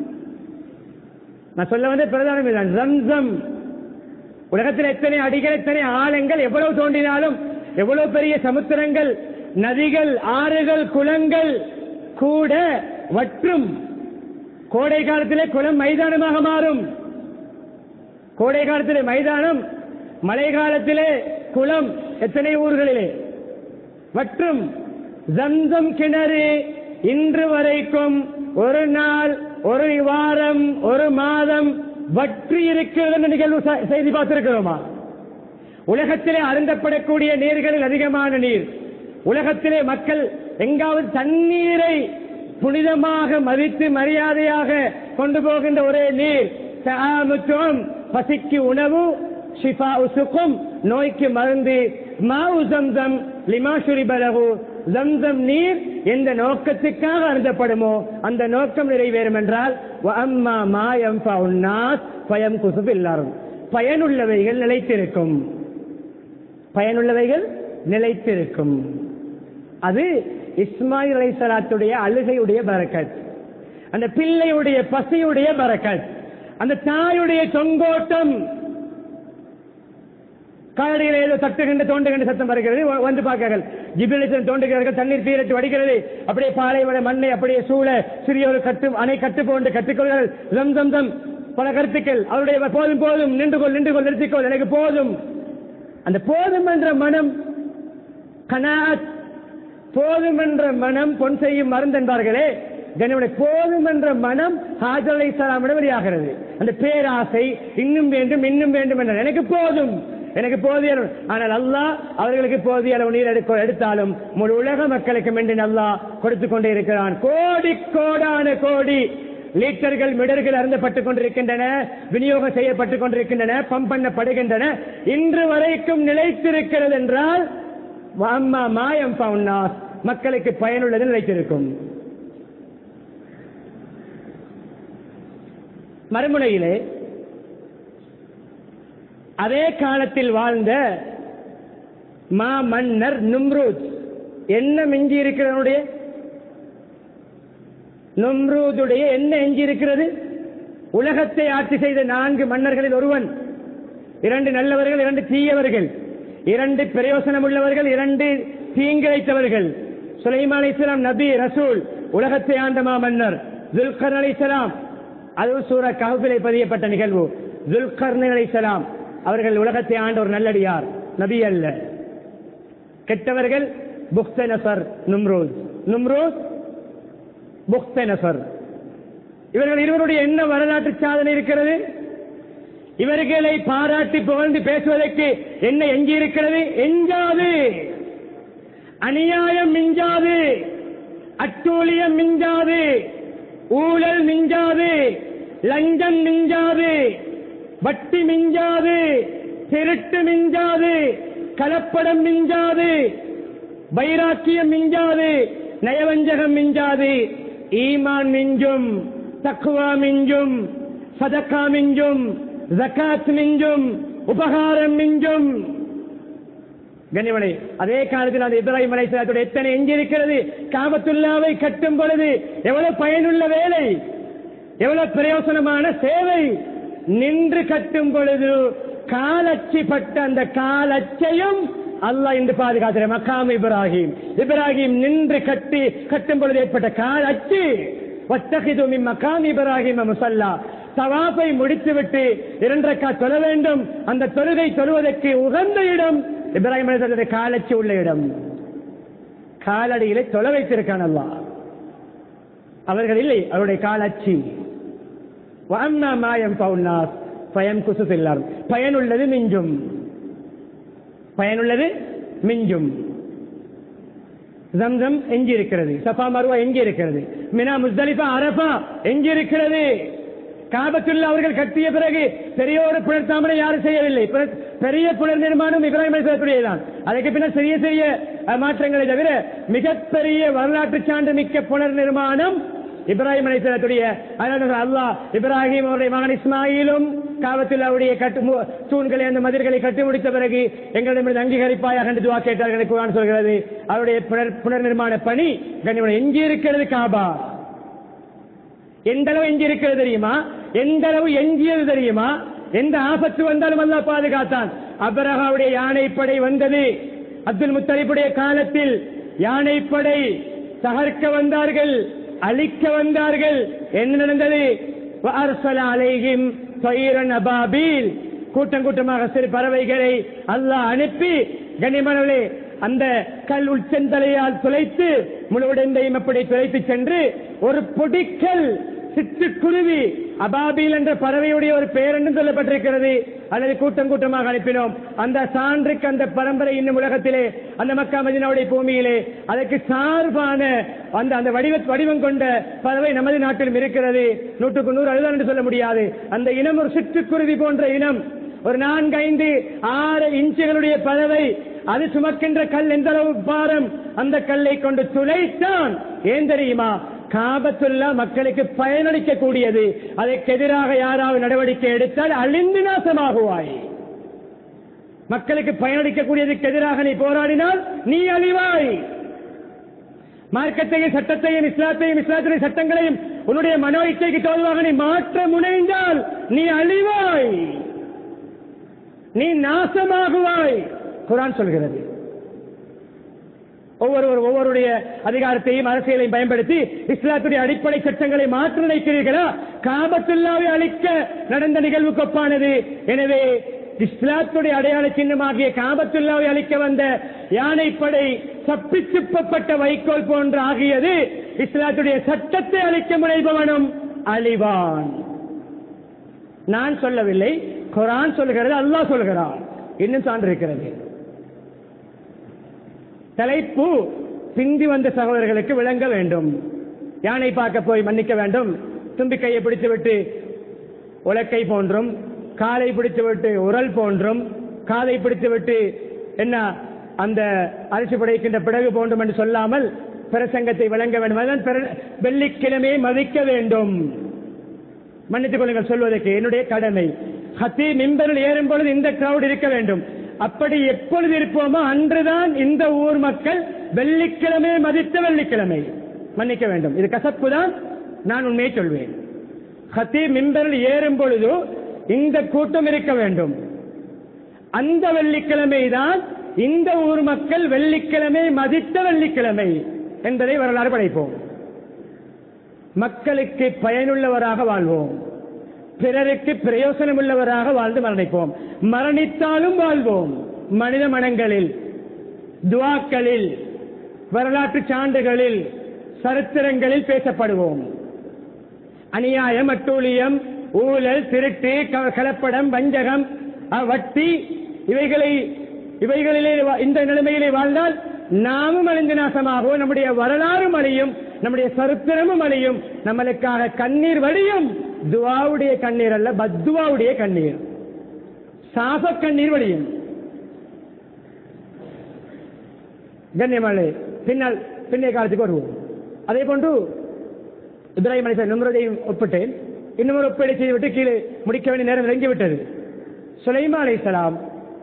நான் சொல்ல வந்த பிரதான ஜம்சம். உலகத்தில் எத்தனை அடிகள், எத்தனை ஆழங்கள், எவ்வளவு தோண்டினாலும், எவ்வளவு பெரிய சமுத்திரங்கள், நதிகள், ஆறுகள், குளங்கள் கூட வற்றும். கோடை காலத்திலே குளம் மைதானமாக மாறும். கோடை காலத்திலே மைதானம், மழை காலத்திலே குளம். எத்தனை ஊர்களிலே வற்றும். ஜம்சம் கிணறு இன்று வரைக்கும் ஒரு நாள், ஒரு வாரம், ஒரு மாதம் வற்றி இருக்கிறது நிகழ்வு செய்தி பார்த்திருக்கிறோமா? உலகத்திலே அருந்தப்படக்கூடிய நீர்களில் அதிகமான நீர். உலகத்திலே மக்கள் எங்காவது தண்ணீரை புனிதமாக மதித்து மரியாதையாக கொண்டு போகின்ற ஒரே நீர். பசிக்கு உணவு, ஷிஃபா உசுக்கும், நோய்க்கு மருந்து. மாவு ஜம்சம் லிமா ஷுரிப லஹு. ஜம்சம் நீர் எந்த நோக்கத்துக்காக அருந்தப்படுமோ அந்த நோக்கம் நிறைவேறும் என்றால் வஅம்மா மா யன்ஃபஉ الناس ஃபயம்குஸு ஃபில் அர்ض். பயனுள்ளவைகள் நிலைத்திருக்கும், பயனுள்ளவைகள் நிலைத்திருக்கும். அது இஸ்மாயில் அலைஹிஸ்ஸலாத்துடைய அழுகையுடைய பரக்கத், அந்த பிள்ளையுடைய பசியுடைய பரக்கத், அந்த தாயுடைய தொங்கோட்டம். காலடியில் ஏதோ தட்டுகின்ற தோண்டுகின்ற சத்தம் வருகிறது. வந்து பார்க்கிறார்கள், ஜிப்ரீல் தோண்டுகிறார்கள், தண்ணீர் பீரட்டு வடிகிறது. அப்படியே பாலைவன மண்ணை அப்படியே சூழ சிறிய ஒரு கட்டு அணை கட்டு போன்று கற்றுக்கொள்கிறார்கள். ஜம் ஜம் ஜம் பல கருத்துக்கள். அவருடைய போதும் போதும், நின்றுகொள் நின்றுகொள் நிறுத்திக்கொள், எனக்கு போதும். அந்த போதும் என்ற மனம் கனாத், போதும் என்ற மனம் பொன் செய்யும் மருந்து என்பார்களே. கனிவுடைய போதும் என்ற மனம் ஹாஜர் அலைஹிஸ்ஸலாமிடம் வெளியாகிறது. அந்த பேராசை, இன்னும் வேண்டும் இன்னும் வேண்டும் என்ற, எனக்கு போதும், எனக்கு போதிய. ஆனால் அல்லாஹ் அவர்களுக்கு போதிய அளவு நீர் எடுத்தாலும் முழு உலக மக்களுக்கு மென்று அல்லாஹ் கொடுத்துக் கொண்டே இருக்கிறான். கோடி கோடான கோடி லிட்டர்கள், மிடர்கள் அருந்தப்பட்டுக் கொண்டிருக்கின்றன, விநியோகம் செய்யப்பட்டுக் கொண்டிருக்கின்றன, பம்ப் பண்ணப்படுகின்றன. இன்று வரைக்கும் நிலைத்திருக்கிறது என்றால் அம்மா மாயம் பவுன்னாஸ், மக்களுக்கு பயனுள்ளது நிலைத்திருக்கும். மறுமுனையிலே அதே காலத்தில் வாழ்ந்த மா மன்னர் நும்ரூத், என்ன மிஞ்சி இருக்கிறவனுடைய நும்ரூதுடைய என்ன எஞ்சி இருக்கிறது? உலகத்தை ஆட்சி செய்த நான்கு மன்னர்களில் ஒருவன். இரண்டு நல்லவர்கள், இரண்டு தீயவர்கள். இரண்டு பிரயோசனம் உள்ளவர்கள், இரண்டு தீங்கிழைத்தவர்கள். சுலைமான் அலைஹிஸ்ஸலாம் நபி ரசூல், உலகத்தை ஆண்ட மாமன்னர். துல்கர்ன் அலைஹிஸ்ஸலாம், அது சூரா கஹ்ஃபிலே பதியப்பட்ட நிகழ்வு. துல்கர்ன் அலைஹிஸ்ஸலாம் அவர்கள் உலகத்தை ஆண்ட ஒரு நல்லடியார், நபி அல்ல. கெட்டவர்கள் புக்தனசர், நும்ரூஸ். நும்ரூஸ், புக்தனசர். இவர்கள் இருவருடைய என்ன வரலாற்று சாதனை இருக்கிறது? இவர்களை பாராட்டி புகழ்ந்து பேசுவதற்கு என்ன எஞ்சி இருக்கிறது? எஞ்சாது. அநியாயம் மிஞ்சாது, அட்டூழியம் மிஞ்சாது, ஊழல் மிஞ்சாது, லஞ்சம் மிஞ்சாது, வட்டி மிஞ்சாது, திருட்டு மிஞ்சாது, கலப்படம் மிஞ்சாது, வைராக்கியம் மிஞ்சாது, நயவஞ்சகம் மிஞ்சாது. ஈமான் மிஞ்சும், தக்வா மிஞ்சும், சதகா மிஞ்சும், ஜகாத் மிஞ்சும், உபகாரம் மிஞ்சும். கண்ணியவனே, அதே காலத்தில் அந்த இப்ராஹிம் அலைஹிஸ்ஸலாத்துடைய எத்தனை எஞ்சி இருக்கிறது? காபத்துல்லாவை கட்டும் பொழுது எவ்வளவு பயனுள்ள வேலை, எவ்வளவு பிரயோசனமான சேவை. நின்று கட்டும் பொழுது காலச்சி பட்ட அந்த காலச்சையும் அல்லாஹ் இன்று பாதுகாக்கிற மக்காம் இப்ராஹிம். இப்ராஹிம் நின்று கட்டி கட்டும் பொழுது ஏற்பட்ட காலச்சி. வத்தகிது மின் மக்காம் இப்ராஹிம் முஸல்லா. தவாஃபை முடித்துவிட்டு இரண்டு ரக்காத் தொழ வேண்டும். அந்த தொழுகை தொழுவதற்கு உகந்த இடம் இப்ராஹிம் அலைஹிஸ்ஸலாத்துடைய காலச்சி உள்ள இடம். காலடியிலே தொழ வைத்திருக்கான் அல்லாஹ். அவர்கள் இல்லை, அவருடைய காலச்சி. வஅம்மா மா யன்ஃபஉன் நாஸ் ஃபயம்குஸு ஃபில் அர்த். பயனுள்ளது மிஞ்சும், பயனுள்ளது மிஞ்சும். ஜம்சம் எஞ்சி இருக்கிறது, சஃபா மர்வா எஞ்சி இருக்கிறது, மினா முஸ்தலிஃபா அரஃபா எஞ்சி இருக்கிறது. காபத்துல்லா அவர்கள் கட்டிய பிறகு பெரிய ஒரு புனர்தாமனை யாரும் செய்யவில்லை. பெரிய புனர் நிர்மாணம் இப்ராஹிம் அலைஹிஸ்ஸலாத்துடையதான். அதற்கு பின்னர் சிறிய சிறிய மாற்றங்களை தவிர மிகப்பெரிய வரலாற்று சான்று மிக்க புனர் நிர்மாணம் இப்ராஹிம் அலைஹிஸ்ஸலாத்துடைய. அதனால அல்லாஹ் இப்ராஹிம் அவருடைய மகன் இஸ்மாயிலும் காபத்துல்லாவுடைய கட்டு தூண்களை, அந்த மதில்களை கட்டி முடித்த பிறகு எங்களிடமிருந்து அங்கீகரிப்பாயாக என்று துஆ கேட்டார்கள். குர்ஆன் சொல்கிறது அவருடைய புனர் நிர்மாண பணி கண்ணியமான எஞ்சி இருக்கிறது. காபா எந்த அளவு எஞ்சி இருக்கிறது தெரியுமா? எந்த அளவு எஞ்சியது தெரியுமா? எந்த ஆபத்து வந்தாலும் அல்லாஹ் பாதுகாத்தான். அப்ரஹாவுடைய யானைப்படை வந்தது. அப்துல் முத்தலிபுடைய காலத்தில் யானைப்படை தகர்க்க வந்தார்கள், அழிக்க வந்தார்கள். என்ன நடந்தது? வஅர்ஸல அலைஹிம் தைரன் அபாபீல். கூட்டம் கூட்டமாக சிறு பறவைகளை அல்லாஹ் அனுப்பி கண்ணியமானவர்களே அந்த கல் உச்சந்தலையால் துளைத்து முழுவடைந்தையும் அப்படி துளைத்து சென்று ஒரு பொடிக்கல் சிட்டுக்குருவி, அபாபீல் என்ற பறவையுடைய ஒரு பெயர் என்று சொல்லப்பட்டிருக்கிறது. அல்லது கூட்டம் கூட்டமாக அனுப்பினோம். அந்த சான்றுக்கு அந்த பரம்பரை இன்னும் உலகத்திலே அந்த மக்கா மதீனாவுடைய பூமியிலே அதற்கு சார்பான அந்த அந்த வடிவ வடிவம் கொண்ட பறவை நமது நாட்டிலும் இருக்கிறது. நூற்றுக்கு நூறு அதுதான் என்று சொல்ல முடியாது. அந்த இனம் ஒரு சிட்டுக்குருவி போன்ற இனம். ஒரு நான்கு ஐந்து ஆறு இன்ச்சுகளுடைய பறவை. அது சுமக்கின்ற கல் எந்த அளவு பாரம். அந்த கல்லை கொண்டு துளைத்தான். ஏன் தெரியுமா? காபத்துல்லா மக்களுக்கு பயனளிக்க கூடியது. அதற்கு எதிராக யாராவது நடவடிக்கை எடுத்தால் அழிந்து நாசமாகுவாய். மக்களுக்கு பயனளிக்க கூடியதுக்கு எதிராக நீ போராடினால் நீ அழிவாய். மார்க்கத்தையும் சட்டத்தையும் இஸ்லாத்தையும் இஸ்லாத்துடைய சட்டங்களையும் உன்னுடைய மனோ இச்சைக்கு தோல்வாக நீ மாற்ற முனைந்தால் நீ அழிவாய், நீ நாசமாகுவாய். குர்ஆன் சொல்கிறது. ஒவ்வொருவர் ஒவ்வொருடைய அதிகாரத்தையும் அரசியலையும் பயன்படுத்தி இஸ்லாத்துடைய அடிப்படை சட்டங்களை மாற்ற நினைக்கிறீர்களா? காபத்துல்லாவை அழிக்க நடந்த நிகழ்வு கொப்பானது. எனவே இஸ்லாத்துடைய அடையாள சின்னமாகிய காபத்துல்லாவை அழிக்க வந்த யானைப்படை சப்பிச்சுப்பட்ட வைக்கோல் போன்ற ஆகியது. இஸ்லாத்துடைய சட்டத்தை அழிக்க முனைபவனும் அழிவான். நான் சொல்லவில்லை, குர்ஆன் சொல்கிறது, அல்லாஹ் சொல்கிறான். இன்னும் சான்று இருக்கிறது. தலைப்பு பிந்தி வந்த சகோதரர்களுக்கு விளங்க வேண்டும். யானை பார்க்க போய் மன்னிக்க வேண்டும். தும்பிக்கையை பிடித்துவிட்டு உலக்கை போன்றும், காலை பிடித்துவிட்டு உரல் போன்றும், காதை பிடித்துவிட்டு என்ன அந்த அரிசி படைக்கின்ற பிடகு போன்றும் என்று சொல்லாமல் பிரசங்கத்தை விளங்க வேண்டும். அதுதான் வெள்ளிக்கிழமையை மதிக்க வேண்டும். மன்னித்துக் கொள்ளுங்கள் சொல்வதற்கு என்னுடைய கடமை. ஹத்தி மிம்பரில் ஏறும் பொழுது இந்த கிரௌட் இருக்க வேண்டும். அப்படி எப்பொழுது இருப்போமோ அன்றுதான் இந்த ஊர் மக்கள் வெள்ளிக்கிழமை மதித்த வெள்ளிக்கிழமை மன்னிக்க வேண்டும். இது கசப்பு தான், நான் உண்மையை சொல்வேன். ஹத்தீப் மிம்பரில் ஏறும் பொழுது இந்த கூட்டம் இருக்க வேண்டும். அந்த வெள்ளிக்கிழமை தான் இந்த ஊர் மக்கள் வெள்ளிக்கிழமை மதித்த வெள்ளிக்கிழமை என்பதை வரலாறு படைப்போம். மக்களுக்கு பயனுள்ளவராக வாழ்வோம், பிறருக்கு பிரயோசனம் உள்ளவராக வாழ்ந்து மரணிப்போம். மரணித்தாலும் வாழ்வோம். மனித மனங்களில், துவாக்களில், வரலாற்று சான்றுகளில், சரித்திரங்களில் பேசப்படுவோம். அநியாயம், அட்டூழியம், ஊழல், திருட்டு, கலப்படம், வஞ்சகம், வட்டி இவைகளை இவைகளிலே இந்த நிலைமையிலே வாழ்ந்தால் நாமும் அழிந்து நாசமாகவும் நம்முடைய வரலாறும் அழியும், நம்முடைய சரித்திரமும் அழியும், நம்மளுக்காக கண்ணீர் வடியும். துவாவுடைய கண்ணீர் அல்ல, பத்துவாவுடைய கண்ணீர், சாப கண்ணீர் வடியும். கண்ணியமானே, பின்னால் பின்னைய காலத்துக்கு வருவோம். அதே போன்று இப்ராஹிம் அலைஹிஸ்ஸலாம் நும்ரதையும் ஒப்பிட்டேன். இன்னொரு ஒப்பீடு செய்துவிட்டு கீழே முடிக்க வேண்டிய நேரம் நெருங்கிவிட்டது. சுலைமான் அலைஹிஸ்ஸலாம்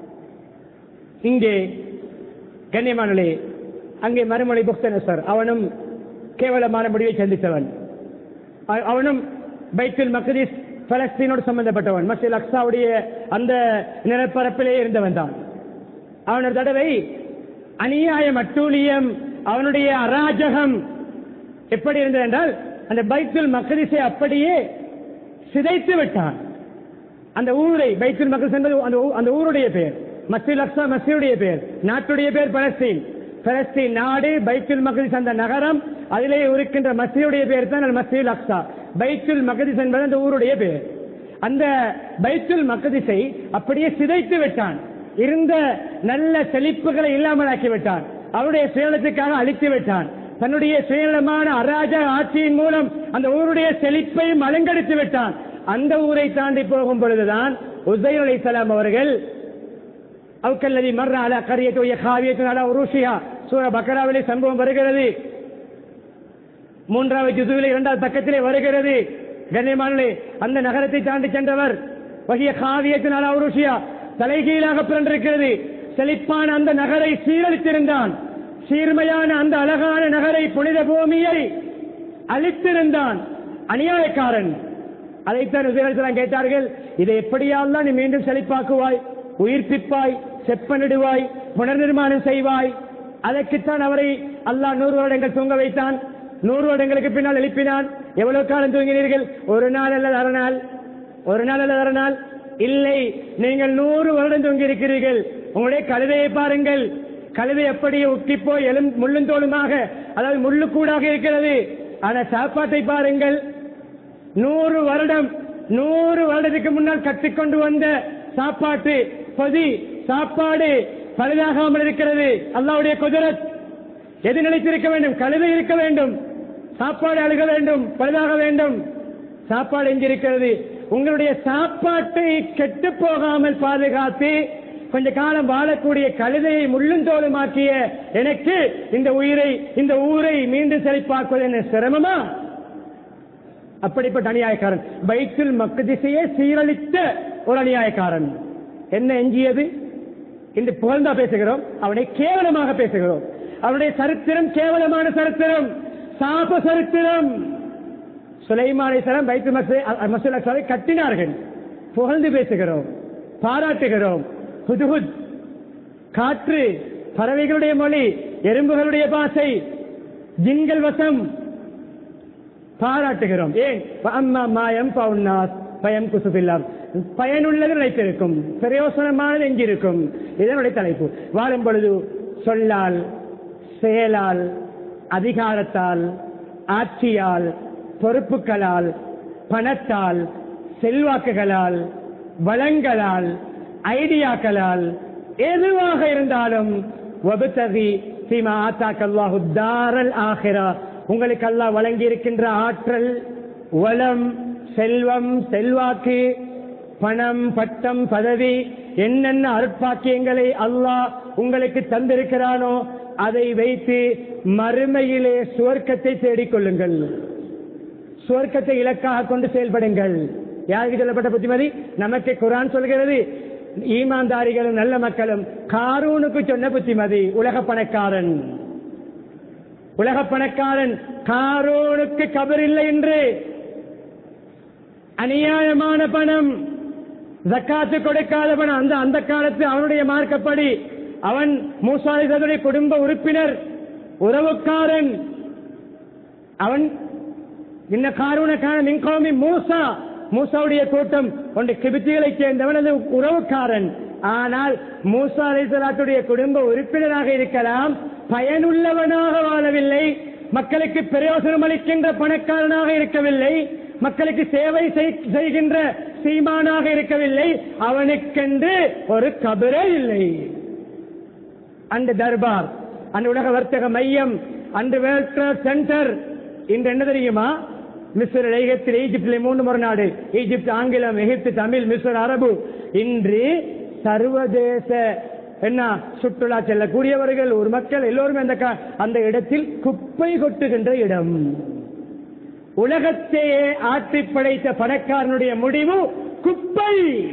இங்கே கண்ணியமானே, அங்கே மறுமொழி புக்தனசர் அவனும் கேவலமான முடிவை சந்தித்தவன். அவனும் பைத்துல் மக்திஸ் பலஸ்தீனோடு சம்பந்தப்பட்டவன், மஸ்ஜித் அக்ஸாவுடைய அந்த நிலப்பரப்பிலே இருந்தவன் தான். அவனோட தடவை அநியாயம், அட்டூழியம், அவனுடைய அராஜகம் எப்படி இருந்தது என்றால் அந்த பைத்துல் மக்திஸை அப்படியே சிதைத்து விட்டான். அந்த ஊரை பைத்துல் மக்திஸ் என்பது அந்த ஊருடைய பெயர், மஸ்ஜித் அக்ஸா மஸ்ஜிதுடைய பெயர், நாட்டுடைய பெயர் பலஸ்தீன். பலஸ்தீன் நாடு, பைத்துல் மக்திஸ் அந்த நகரம், அதிலே இருக்கின்ற மஸ்ஜிதுடைய பெயர் தான் மஸ்ஜித் அக்ஸா. பைத்துல் மக்திஸ் என்பது அந்த ஊருடைய பெயர். அந்த பைத்துல் மக்திஸை அப்படியே சிதைத்து விட்டான். இருந்த நல்ல செழிப்புகளை இல்லாமல் ஆக்கிவிட்டான். அவருடைய சுயநலத்துக்காக அழித்து விட்டான். தன்னுடைய சுயநலமான அராஜக ஆட்சியின் மூலம் அந்த ஊருடைய செழிப்பை மலங்கடித்து விட்டான். அந்த ஊரை தாண்டி போகும் பொழுதுதான் உஸைர் அலைஹிஸ்ஸலாம் அவர்கள் அவுக்கல்லதி மர்ர அலா கரியத்து வஹிய காவியத்துன் அலா உரூஷிஹா சூரா பக்ராவிலே சம்பவம் வருகிறது. மூன்றாவது ஜுஸுவிலே இரண்டாவது பக்கத்திலே வருகிறது. கண்ணியமானே, அந்த நகரத்தை தாண்டி சென்றவர் வஹிய காவியத்துன் அலா உரூஷிஹா, தலைகீழாக பிறந்திருக்கிறது. செழிப்பான அந்த நகரை சீரழித்திருந்தான். சீர்மையான அந்த அழகான நகரை, புனித பூமியை அழித்திருந்தான். அநியாயக்காரன். அதைத்தான் உஸைர் அலைஹிஸ்ஸலாம் கேட்டார்கள், இதை எப்படியால் நீ மீண்டும் செழிப்பாக்குவாய், உயிர்ப்பிப்பாய், செப்பனிடுவாய், புனர் நிர்மாணம் செய்வாய்? அதற்குத்தான் அவரை அல்லாஹ் நூறு வருடங்கள் தூங்க வைத்தான். நூறு வருடங்களுக்கு பின்னால் எழுப்பினான். எவ்வளவு காலம் தூங்கினீர்கள்? ஒரு நாள் அல்லது அரை நாள், ஒரு நாள் அல்லது அரை நாள் இல்லை, நீங்கள் நூறு வருடம் தூங்கி இருக்கிறீர்கள். உங்களுடைய கழுதையை பாருங்கள், கழுதை அப்படியே உக்கிப்போய் எலும் முள்ளுந்தோளுமாக, அதாவது முள்ளுக்கூடாக இருக்கிறது. ஆனா சாப்பாட்டை பாருங்கள், நூறு வருடம் நூறு வருடத்துக்கு முன்னால் கட்டிக்கொண்டு வந்த சாப்பாட்டு பொதி சாப்பாடு பழுதாகாமல் இருக்கிறது. அல்லாஹ்வுடைய குதிரத். எது நிலைத்திருக்க வேண்டும்? கழுதை இருக்க வேண்டும், சாப்பாடு அழுக வேண்டும், பழுதாக வேண்டும். சாப்பாடு எங்கிருக்கிறது? உங்களுடைய சாப்பாட்டை கெட்டு போகாமல் பாதுகாத்து கொஞ்ச காலம் வாழக்கூடிய கழுதையை முள்ளுந்தோளுமாக்கிய எனக்கு இந்த உயிரை, இந்த ஊரை மீண்டும் செழிப்பாக்குவது என்ன சிரமமா? அப்படிப்பட்ட அநியாயக்காரன், பைத்துல் மக்திஸையே சீரழித்த ஒரு அநியாயக்காரன். என்ன எஞ்சியது? இன்று புகழ்ந்தா பேசுகிறோம், அவனை கேவலமாக பேசுகிறோம். அவனுடைய சரித்திரம் கேவலமான சரித்திரம், சாப சரித்திரம். சுலைமான் அலைஹிஸ்ஸலாம் பைத்துல் மக்திஸ் அக்ஸாவை கட்டினார்கள். புகழ்ந்து பேசுகிறோம், பாராட்டுகிறோம். ஹுதுஹுத் காற்று, பறவைகளுடைய மொழி, எறும்புகளுடைய பாசை, ஜின்கள் வசம் பாராட்டுகிறோம். ஏன்? அம்மா மாயம் பவுன்னாஸ் பயம் குசுபில்லாம், பயனுள்ளது நினைத்திருக்கும், பிரயோசனமானது எங்கிருக்கும். இதனுடைய தலைப்பு. வாழும் பொழுது சொல்லால், செயலால், அதிகாரத்தால், ஆட்சியால், பொறுப்புகளால், பணத்தால், செல்வாக்குகளால், வளங்களால், ஐடியாக்களால், எதுவாக இருந்தாலும் வபுதகி ஃபீமா ஆதாக்க அல்லாஹு தாரல் ஆகிரா, உங்களுக்கு அல்லாஹ் வழங்கி இருக்கின்ற ஆற்றல், வளம், செல்வம், செல்வாக்கு, பணம், பட்டம், பதவி, என்னென்ன அருட்பாக்கியங்களை அல்லாஹ் உங்களுக்கு தந்திருக்கிறானோ அதை வைத்து மறுமையிலே சுவர்க்கத்தை தேடிக்கொள்ளுங்கள். சுவர்க்கத்தை இலக்காக கொண்டு செயல்படுங்கள். யாருக்கு சொல்லப்பட்ட புத்திமதி? நமக்கு குர்ஆன் சொல்கிறது. ஈமான்தாரிகளும் நல்ல மக்களும் காரூனுக்கு சொன்ன புத்திமதி. உலக பணக்காரன், உலக பணக்காரன் காரூனுக்கு கபர் இல்லை என்று, அநியாயமான பணம், ஜக்காத்து கொடுக்காதவன் அந்த அந்த காலத்து அவனுடைய மார்க்கப்படி அவன் மூசா அலைஹிஸ்ஸலாமுடைய குடும்ப உறுப்பினர், உறவுக்காரன். அவன் இன்ன காரூனக்கான மின்கோமி மூசா, மூசாவுடைய கூட்டம் ஒன்று கிபித்திகளை சேர்ந்தவன், அது உறவுக்காரன். ஆனால் மூசா அலைஹிஸ்ஸலாத்துடைய குடும்ப உறுப்பினராக இருக்கலாம், பயனுள்ளவனாக வாழவில்லை, மக்களுக்கு பிரயோசனம் அளிக்கின்ற பணக்காரனாக இருக்கவில்லை, மக்களுக்கு சேவை செய்கின்ற சீமானாக இருக்கவில்லை. அவனுக்கென்று ஒரு கபரே இல்லை. அந்த தர்பார், அந்த உலக வர்த்தக மையம், அந்த வேர்ல்ட் ட்ரேட் சென்டர் இன்று என்ன தெரியுமா? மிஸ்ர், எகிப்தில், ஈஜிப்தில் மூன்று முறை நாடு, ஈஜிப்ட் ஆங்கிலம், எகிப்து தமிழ், மிஸ்ர் அரபு. இன்று சர்வதேச என்ன சுற்றுலா செல்லக்கூடியவர்கள், ஒரு மக்கள் எல்லோரும் அந்த அந்த இடத்தில் குப்பை கொட்டுகின்ற இடம். உலகத்தையே ஆட்டி படைத்த பணக்காரனுடைய முடிவு குப்பை.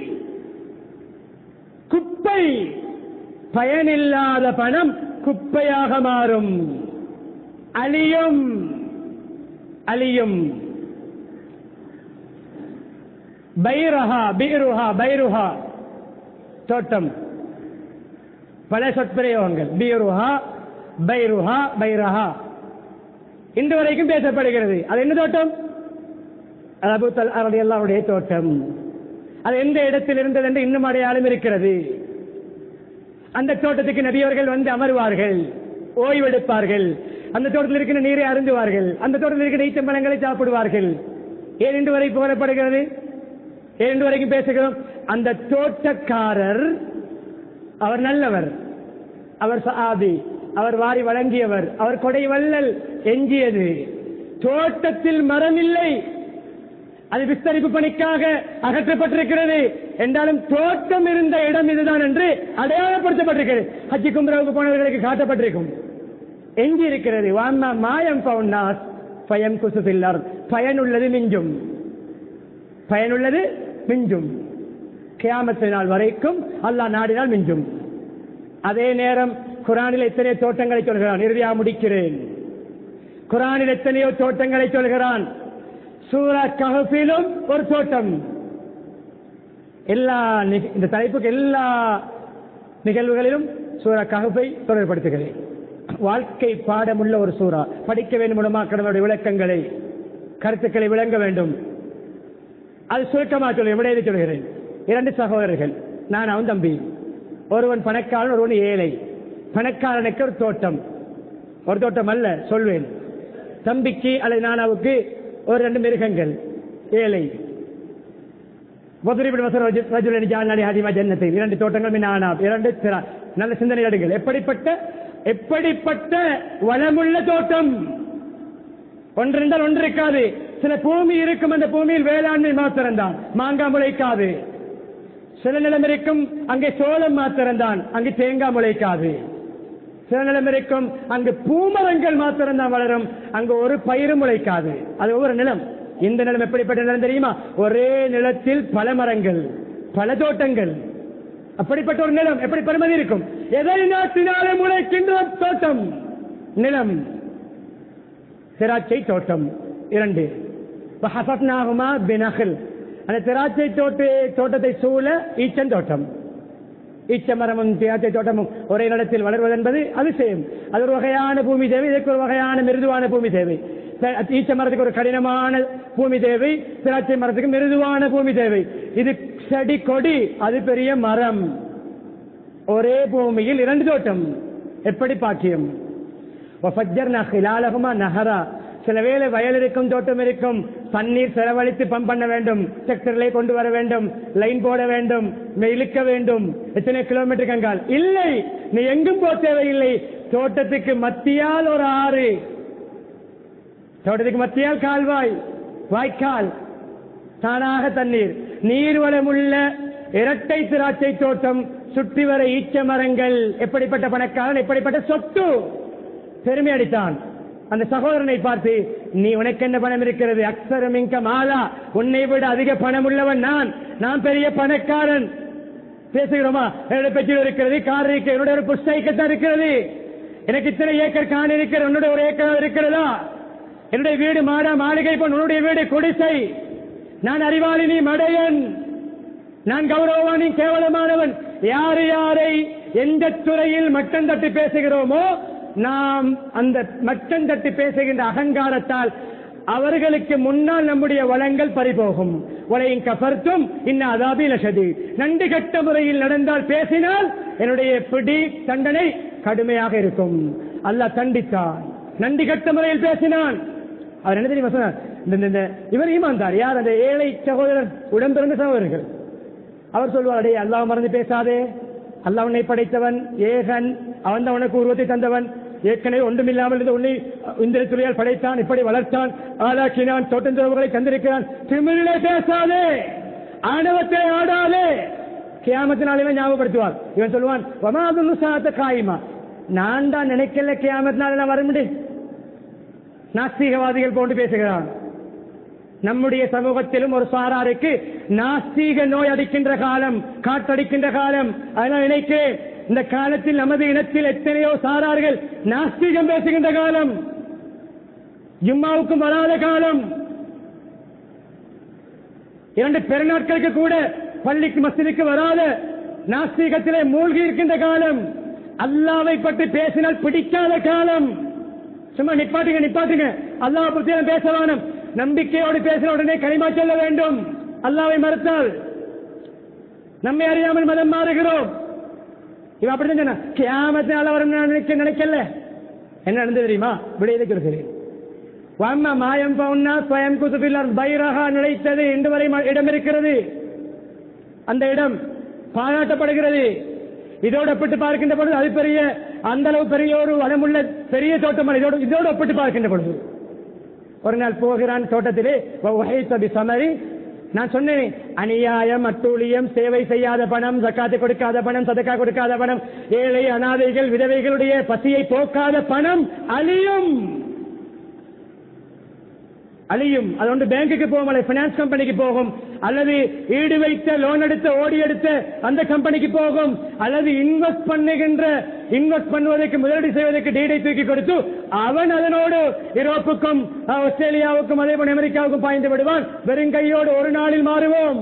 குப்பை, பயனில்லாத பணம் குப்பையாக மாறும், அழியும் அழியும். பைரஹா பீருஹா பைருஹா தோட்டம், பல சொற்பிரயோகங்கள். பீருஹா பைருஹா பைரஹா இன்று வரைக்கும் பேசப்படுகிறது. அது என்ன தோட்டம்? அபூ தல்ஹா ரலியல்லாஹு அன்ஹுடைய தோட்டம். அது எந்த இடத்தில் இருந்தது என்று இன்னும் அடையாளம் இருக்கிறது. அந்த தோட்டத்துக்கு நபியவர்கள் வந்து அமர்வார்கள், ஓய்வெடுப்பார்கள், அந்த தோட்டத்தில் இருக்கிற நீரை அருந்துவார்கள், அந்த தோட்டத்தில் இருக்கிற ஈச்சம்பழங்களை சாப்பிடுவார்கள். ஏன் இன்று வரை புகழப்படுகிறது? ஏன் இன்று வரைக்கும் பேசுகிறோம்? அந்த தோட்டக்காரர் அவர் நல்லவர், அவர் சஹாபி, அவர் வாரி வழங்கியவர், அவர் கொடை வள்ளல். எஞ்சியது தோட்டத்தில் மரம் இல்லை, அது விஸ்தரிப்பு பணிக்காக அகற்றப்பட்டிருக்கிறது என்றாலும் தோட்டம் இருந்த இடம் இதுதான் என்று அடையாளப்படுத்தப்பட்டிருக்கிறது. ஹஜ்ஜி கும்ராவுக்கு போனவர்களுக்கு காட்டப்பட்டிருக்கும். எஞ்சி இருக்கிறது. வாமா மாயம் பவுன்னாஸ் பயம் குசுபில்லார், பயனுள்ளது மிஞ்சும், பயனுள்ளது மிஞ்சும். கியாமத்து நாள் வரைக்கும் அல்லாஹ் நாடினால் மிஞ்சும். அதே நேரம் குர்ஆனில் எத்தனையோ தோட்டங்களை சொல்கிறான். இறுதியாக முடிக்கிறேன். குர்ஆனில் எத்தனையோ தோட்டங்களை சொல்கிறான். சூரா கஹ்ஃபிலும் ஒரு தோட்டம். எல்லா இந்த தலைப்புக்கு எல்லா நிகழ்வுகளிலும் சூரா கஹ்ஃபை தொடர்படுத்துகிறேன். வாழ்க்கை பாடமுள்ள ஒரு சூரா. படிக்க வேண்டும் உலமாக்களுடைய விளக்கங்களை, கருத்துக்களை விளங்க வேண்டும். அது சுருக்கமாக சொல்கிறேன், விடையை சொல்கிறேன். இரண்டு சகோதரர்கள், நான் அவன் தம்பி. ஒருவன் பணக்காரன், ஒருவன் ஏழை. பணக்காரனுக்கு ஒரு தோட்டம், ஒரு தோட்டம் அல்ல சொல்வேன், தம்பிக்கு அல்லது நானாவுக்கு ஒரு ரெண்டு மிருகங்கள். ஏழை இரண்டு தோட்டங்கள், இரண்டு நல்ல சிந்தனை எடுங்கள். எப்படிப்பட்ட எப்படிப்பட்ட வளமுள்ள தோட்டம்! ஒன்றிருந்தால் ஒன்று இருக்காது. சில பூமி இருக்கும், அந்த பூமியில் வேளாண்மை மாத்திரம்தான், மாங்காய் முளைக்காது. சில நிலம் இருக்கும், அங்கே சோளம் மாத்திரம்தான், அங்கு தேங்காய் முளைக்காது. சில நிலம் இருக்கும், அங்கு பூமரங்கள் மாத்திரம்தான் வளரும், அங்கு ஒரு பயிரும் முளைக்காது. அது ஒவ்வொரு நிலம். இந்த நிலம் எப்படிப்பட்ட நிலம் தெரியுமா? ஒரே நிலத்தில் பல மரங்கள், பல தோட்டங்கள். அப்படிப்பட்ட ஒரு நிலம் எப்படி பெருமதி இருக்கும்? எதை நாட்டினாலே முளைக்கின்ற தோட்டம் நிலம். திராட்சை தோட்டம் இரண்டு. அந்த திராட்சை தோட்ட தோட்டத்தை சூழ ஈச்சன் தோட்டம். ஈச்ச மரமும் திராட்சை தோட்டமும் ஒரே நிலத்தில் வளர்வது என்பது அதிசயம். அது ஒரு வகையான பூமி தேவை, இதற்கு ஒரு வகையான மிருதுவான பூமி தேவை. ஈச்ச மரத்துக்கு ஒரு கடினமான பூமி தேவை, திராட்சை மரத்துக்கு மிருதுவான பூமி தேவை. இது செடி கொடி, அது பெரிய மரம். ஒரே பூமியில் இரண்டு தோட்டம், எப்படி பாக்கியம்! நகரா. சில வேளை வயல் இருக்கும், தோட்டம் இருக்கும், தண்ணீர் செலவழித்து பம்ப் பண்ண வேண்டும், டிராக்டர்களை கொண்டு வர வேண்டும், லைன் போட வேண்டும், இழுக்க வேண்டும். எத்தனை கிலோமீட்டர் கங்கால் இல்லை, நீ எங்கும் போக தேவையில்லை. தோட்டத்துக்கு மத்தியால் ஒரு ஆறு, தோட்டத்துக்கு மத்தியால் கால்வாய், வாய்க்கால், தானாக தண்ணீர், நீர்வளமுள்ள இரட்டை திராட்சை தோட்டம், சுற்றி வர ஈச்ச மரங்கள். எப்படிப்பட்ட பணக்காரன், எப்படிப்பட்ட சொத்து! பெருமை அடித்தான் அந்த சகோதரனை பார்த்து, நீ உனக்கு என்ன பணம் இருக்கிறது? அக்ஸரமிங்க மாலா, உன்னை விட அதிக பணம் உள்ளவன் நான், நான் பெரிய பணக்காரன். பேசுகிறோமா? என்னோட பெட்ரோல் இருக்கிறது, கார் இருக்கிறது, என்னோட ஒரு புஸ்தகத்தான் இருக்கிறது, எனக்கு இத்தனை ஏக்கர் காணி இருக்கிறது, உன்னோட ஒரு ஏக்கர் இருக்கிறதா? என்னுடைய வீடு மாடா மாளிகை போன், உன்னுடைய வீடு குடிசை. நான் அறிவாளி, நீ மடையன். நான் கௌரவமான கேவலமானவன். யார் யாரை எந்த துறையில் மட்டம் தட்டி பேசுகிறோமோ நாம் அந்த மட்டம் தட்டி பேசுகின்ற அகங்காரத்தால் அவர்களுக்கு முன்னால் நம்முடைய வளங்கள் பறிபோகும். உலகின் கபர்த்தும் இன்ன அதாபில சதி. நன்றி கட்ட முறையில் நடந்தால் பேசினால் என்னுடைய பிடி தண்டனை கடுமையாக இருக்கும். அல்லாஹ் தண்டித்தான். நன்றி கட்ட முறையில் பேசினான். அவர் என்ன தெரியுமா சொன்னார்? இவர் ஈமான்தார். யார்? அந்த ஏழை சகோதரர், உடம்பிறந்த சகோதரர்கள். அவர் சொல்வார், அடே அல்லாஹ் மறந்து பேசாதே, அல்லாஹ் உன்னை படைத்தவன், ஏகன், அவன் தான் உனக்கு உருவத்தை தந்தவன், ஏற்கனவே ஒன்றுமில்லாமல் இருந்து உன்னை இந்த துறையால் படைத்தான், இப்படி வளர்த்தான், ஆளாக்கினான், தோட்டந்துறவுகளை தந்திருக்கிறான். திமிரிலே பேசாதே, ஆணவத்தை ஆடாதே. கியாமத்தினாலே ஞாபகப்படுத்துவார். இவன் சொல்லுவான், வமாது சாத்த காயுமா, நான் தான் நினைக்கல கியாமத்தினால வர முடியும். நாஸ்திகவாதிகள் போன்று பேசுகிறான். நம்முடைய சமூகத்திலும் ஒரு சாராருக்கு நாஸ்தீக நோய் அடிக்கின்ற காலம், காட்டடிக்கின்ற காலம். அதனால் நினைக்கிறேன், இந்த காலத்தில் நமது இனத்தில் எத்தனையோ சாரார்கள் நாஸ்திகம் பேசுகின்ற காலம், ஜும்மாவுக்கும் வராத காலம், இரண்டு பெருநாட்களுக்கு கூட பள்ளிக்கு மஸ்ஜிதுக்கு வராத நாஸ்திகத்திலே மூழ்கி இருக்கின்ற காலம், அல்லாவை பற்றி பேசினால் பிடிக்காத காலம். சும்மா நிப்பாட்டுங்க நிப்பாட்டுங்க, அல்லாஹ் பற்றி பேச வேணும். நம்பிக்கையோடு பேசின உடனே களிமா சொல்ல வேண்டும். அல்லாவை மறுத்தால் நம்மை அறியாமல் மதம் மாறுகிறோம். இவ அப்படிதான் சொன்ன, கியாமத்தினால வரும் நினைக்க நினைக்கல. என்ன நடந்தது தெரியுமா? விடையதுக்கு இருக்கிறேன். வாம்மா மாயம் பவுன்னா ஸ்வயம் குதுபில்லார் பைரகா நிலைத்தது இன்று வரை இடம் இருக்கிறது. அந்த இடம் பாராட்டப்படுகிறது. இதோடு ஒப்பிட்டு பார்க்கின்ற பொழுது அது பெரிய, அந்த அளவு பெரிய ஒரு வளமுள்ள பெரிய தோட்டம். இதோடு இதோடு ஒப்பிட்டு பார்க்கின்ற பொழுது ஒரு நாள் போகிறான் தோட்டத்திலே. சமரி, நான் சொன்னேன், அநியாயம், அட்டூழியம், சேவை செய்யாத பணம், ஜக்காத்து கொடுக்காத பணம், சதக்கா கொடுக்காத பணம், ஏழை அனாதைகள் விதவைகளுடைய பசியை போக்காத பணம் அழியும் அழியும். அது ஒன்று பேங்குக்கு போகும், அல்லது பைனான்ஸ் கம்பெனிக்கு போகும், அல்லது ஈடு வைத்த லோன் எடுத்த ஓடி எடுத்த அந்த கம்பெனிக்கு போகும், அல்லது இன்வெஸ்ட் பண்ணுகின்ற இன்வெஸ்ட் பண்ணுவதற்கு முதலீடு செய்வதற்கு டீடை தூக்கி கொடுத்து அவன் அதனோடு யூரோப்புக்கும் ஆஸ்திரேலியாவுக்கும் அதே போல அமெரிக்காவுக்கும் பாய்ந்து விடுவான். வெறும் கையோடு ஒரு நாளில் மாறுவோம்.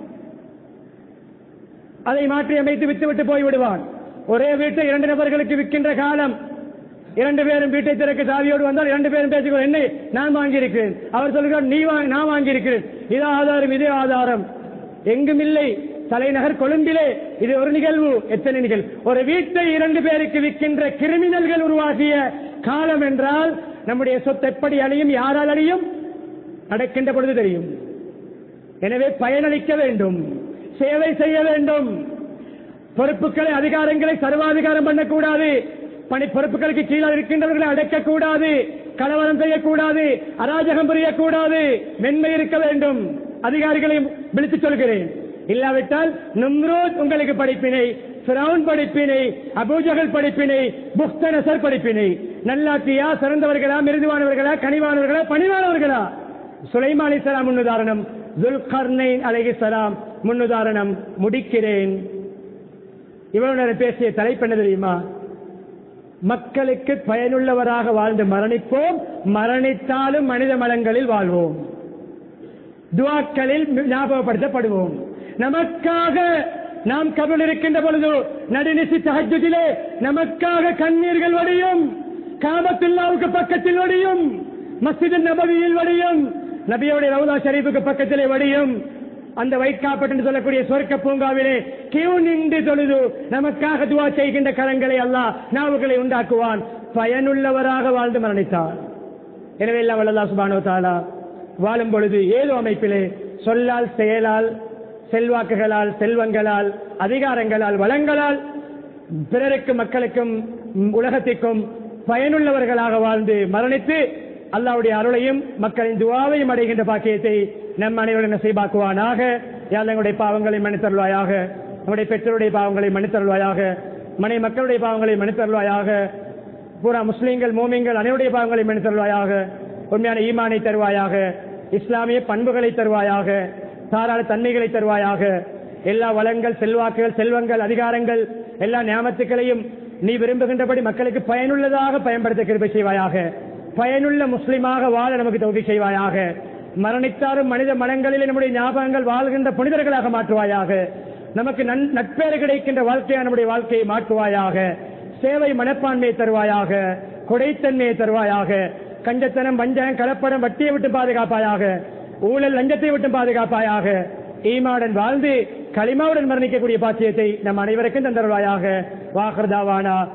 அதை மாற்றி அமைத்து விட்டுவிட்டு போய்விடுவான். ஒரே வீட்டை இரண்டு நபர்களுக்கு விற்கின்ற காலம். இரண்டு பேரும் வீட்டை திறக்க சாவியோடு வந்தால் இரண்டு பேரும் பேசிக்கொள்ள, என்ன நான் வாங்கியிருக்கிறேன், அவர் சொல்கிறார் நீ நான் வாங்கியிருக்கிறேன், இது ஆதாரம் இதே ஆதாரம். எங்கும் இல்லை. தலைநகர் கொழும்பிலே இது ஒரு நிகழ்வு. எத்தனை நிகழ்வு? ஒரு வீட்டை இரண்டு பேருக்கு விற்கின்ற கிரிமினல்கள் உருவாகிய காலம் என்றால் நம்முடைய சொத்து எப்படி அழியும், யாரால் அழியும் நடக்கின்ற பொழுது தெரியும். எனவே பயனளிக்க வேண்டும், சேவை செய்ய வேண்டும். பொறுப்புகளை அதிகாரங்களை சர்வாதிகாரம் பண்ணக்கூடாது. பணி பொறுப்புகளுக்கு கீழே இருக்கின்றவர்களை அடக்கக்கூடாது, கலவரம் செய்யக்கூடாது, அராஜகம் புரியக்கூடாது, மென்மை இருக்க வேண்டும். அதிகாரிகளையும் விழித்துச் சொல்கிறேன். இல்லாவிட்டால் நும்ரூத் உங்களுக்கு படிப்பினை, ஃபிரௌன் படிப்பினை, அபூஜஹல் படிப்பினை, புக்தனசர் படிப்பினை. நல்லாட்சியா, சிறந்தவர்களா, மிருதுவானவர்களா, கனிவானவர்களா, பணிவானவர்களா? சுலைமான் அலைஹிஸ்ஸலாம் முன்னுதாரணம், துல்கர்னைன் அலைஹிஸ்ஸலாம் முன்னுதாரணம். முடிக்கிறேன். இவ்வளவு நேரம் பேசிய தலைப்பு என்ன தெரியுமா? மக்களுக்கு பயனுள்ளவராக வாழ்ந்து மரணிப்போம், மரணித்தாலும் மனித மலங்களில் வாழ்வோம், துஆக்களில் ஞாபகப்படுத்தப்படுவோம். நமக்காக நாம் கபல் இருக்கின்ற பொழுது நடுநிசி தஹஜ்ஜுதிலே நமக்காக கண்ணீர்கள் வடியும், காபத்துல்லாவுக்கு பக்கத்தில் வடியும், மஸ்ஜித் நபவியில் வடியும், நபியோடைய ரவுதா ஷரீஃபுக்கு பக்கத்திலே வடியும். அந்த வைக்காப்பட்டு என்று சொல்லக்கூடிய சொர்க்க பூங்காவிலே கியூ நின்று தொழுது நமக்காக துவா செய்கின்ற கரங்களை அல்லாஹ் நாவுகளை உண்டாக்குவான். பயனுள்ளவராக வாழ்ந்து மரணித்தார். எனவே எல்லாம் அல்லாஹ் சுப்ஹானஹு வ தஆலா வாழும் பொழுது ஏதோ அமைப்பிலே சொல்லால், செயலால், செல்வாக்குகளால், செல்வங்களால், அதிகாரங்களால், வளங்களால் பிறருக்கு, மக்களுக்கும், உலகத்திற்கும் பயனுள்ளவர்களாக வாழ்ந்து மரணித்து அல்லாஹ்வுடைய அருளையும் மக்களின் துஆவையும் அடைகின்ற பாக்கியத்தை நம் அனைவரும் நசீபாக்குவானாக. யா அல்லாஹ் எங்களுடைய பாவங்களை மன்னித்தருள்வாயாக, நம்முடைய பெற்றோருடைய பாவங்களை மன்னித்தருள்வாயாக, மனை மக்களுடைய பாவங்களை மன்னித்தருள்வாயாக, பூரா முஸ்லீம்கள் மூமின்கள் அனைவருடைய பாவங்களை மன்னித்தருள்வாயாக, உண்மையான ஈமானை தருவாயாக, இஸ்லாமிய பண்புகளை தருவாயாக, தாராள தன்மைகளை தருவாயாக. எல்லா வளங்கள், செல்வாக்குகள், செல்வங்கள், அதிகாரங்கள், எல்லா நியாமத்துக்களையும் நீ விரும்புகின்றபடி மக்களுக்கு பயனுள்ளதாக பயன்படுத்த கிருபை செய்வாயாக. பயனுள்ள முஸ்லிமாக வாழ நமக்கு தௌஃபீக் செய்வாயாக. மரணித்தாரும் மனித மனங்களில் நம்முடைய ஞாபகங்கள் வாழ்கின்ற புனிதர்களாக மாற்றுவாயாக. நமக்கு நட்பேறு கிடைக்கின்ற வாழ்க்கையான நம்முடைய வாழ்க்கையை மாற்றுவாயாக. சேவை மனப்பான்மையை தருவாயாக, கொடைத்தன்மையை தருவாயாக. கஞ்சத்தனம், வஞ்சகம், கலப்படம், வட்டியை விட்டு பாதுகாப்பாயாக. ஊழல், லஞ்சத்தை விட்டு பாதுகாப்பாயாக. ஈமாவுடன் வாழ்ந்து களிமாவுடன் மரணிக்கக்கூடிய பாக்கியத்தை நம் அனைவருக்கும் தந்தருவாயாக. வாஹர் தாவானா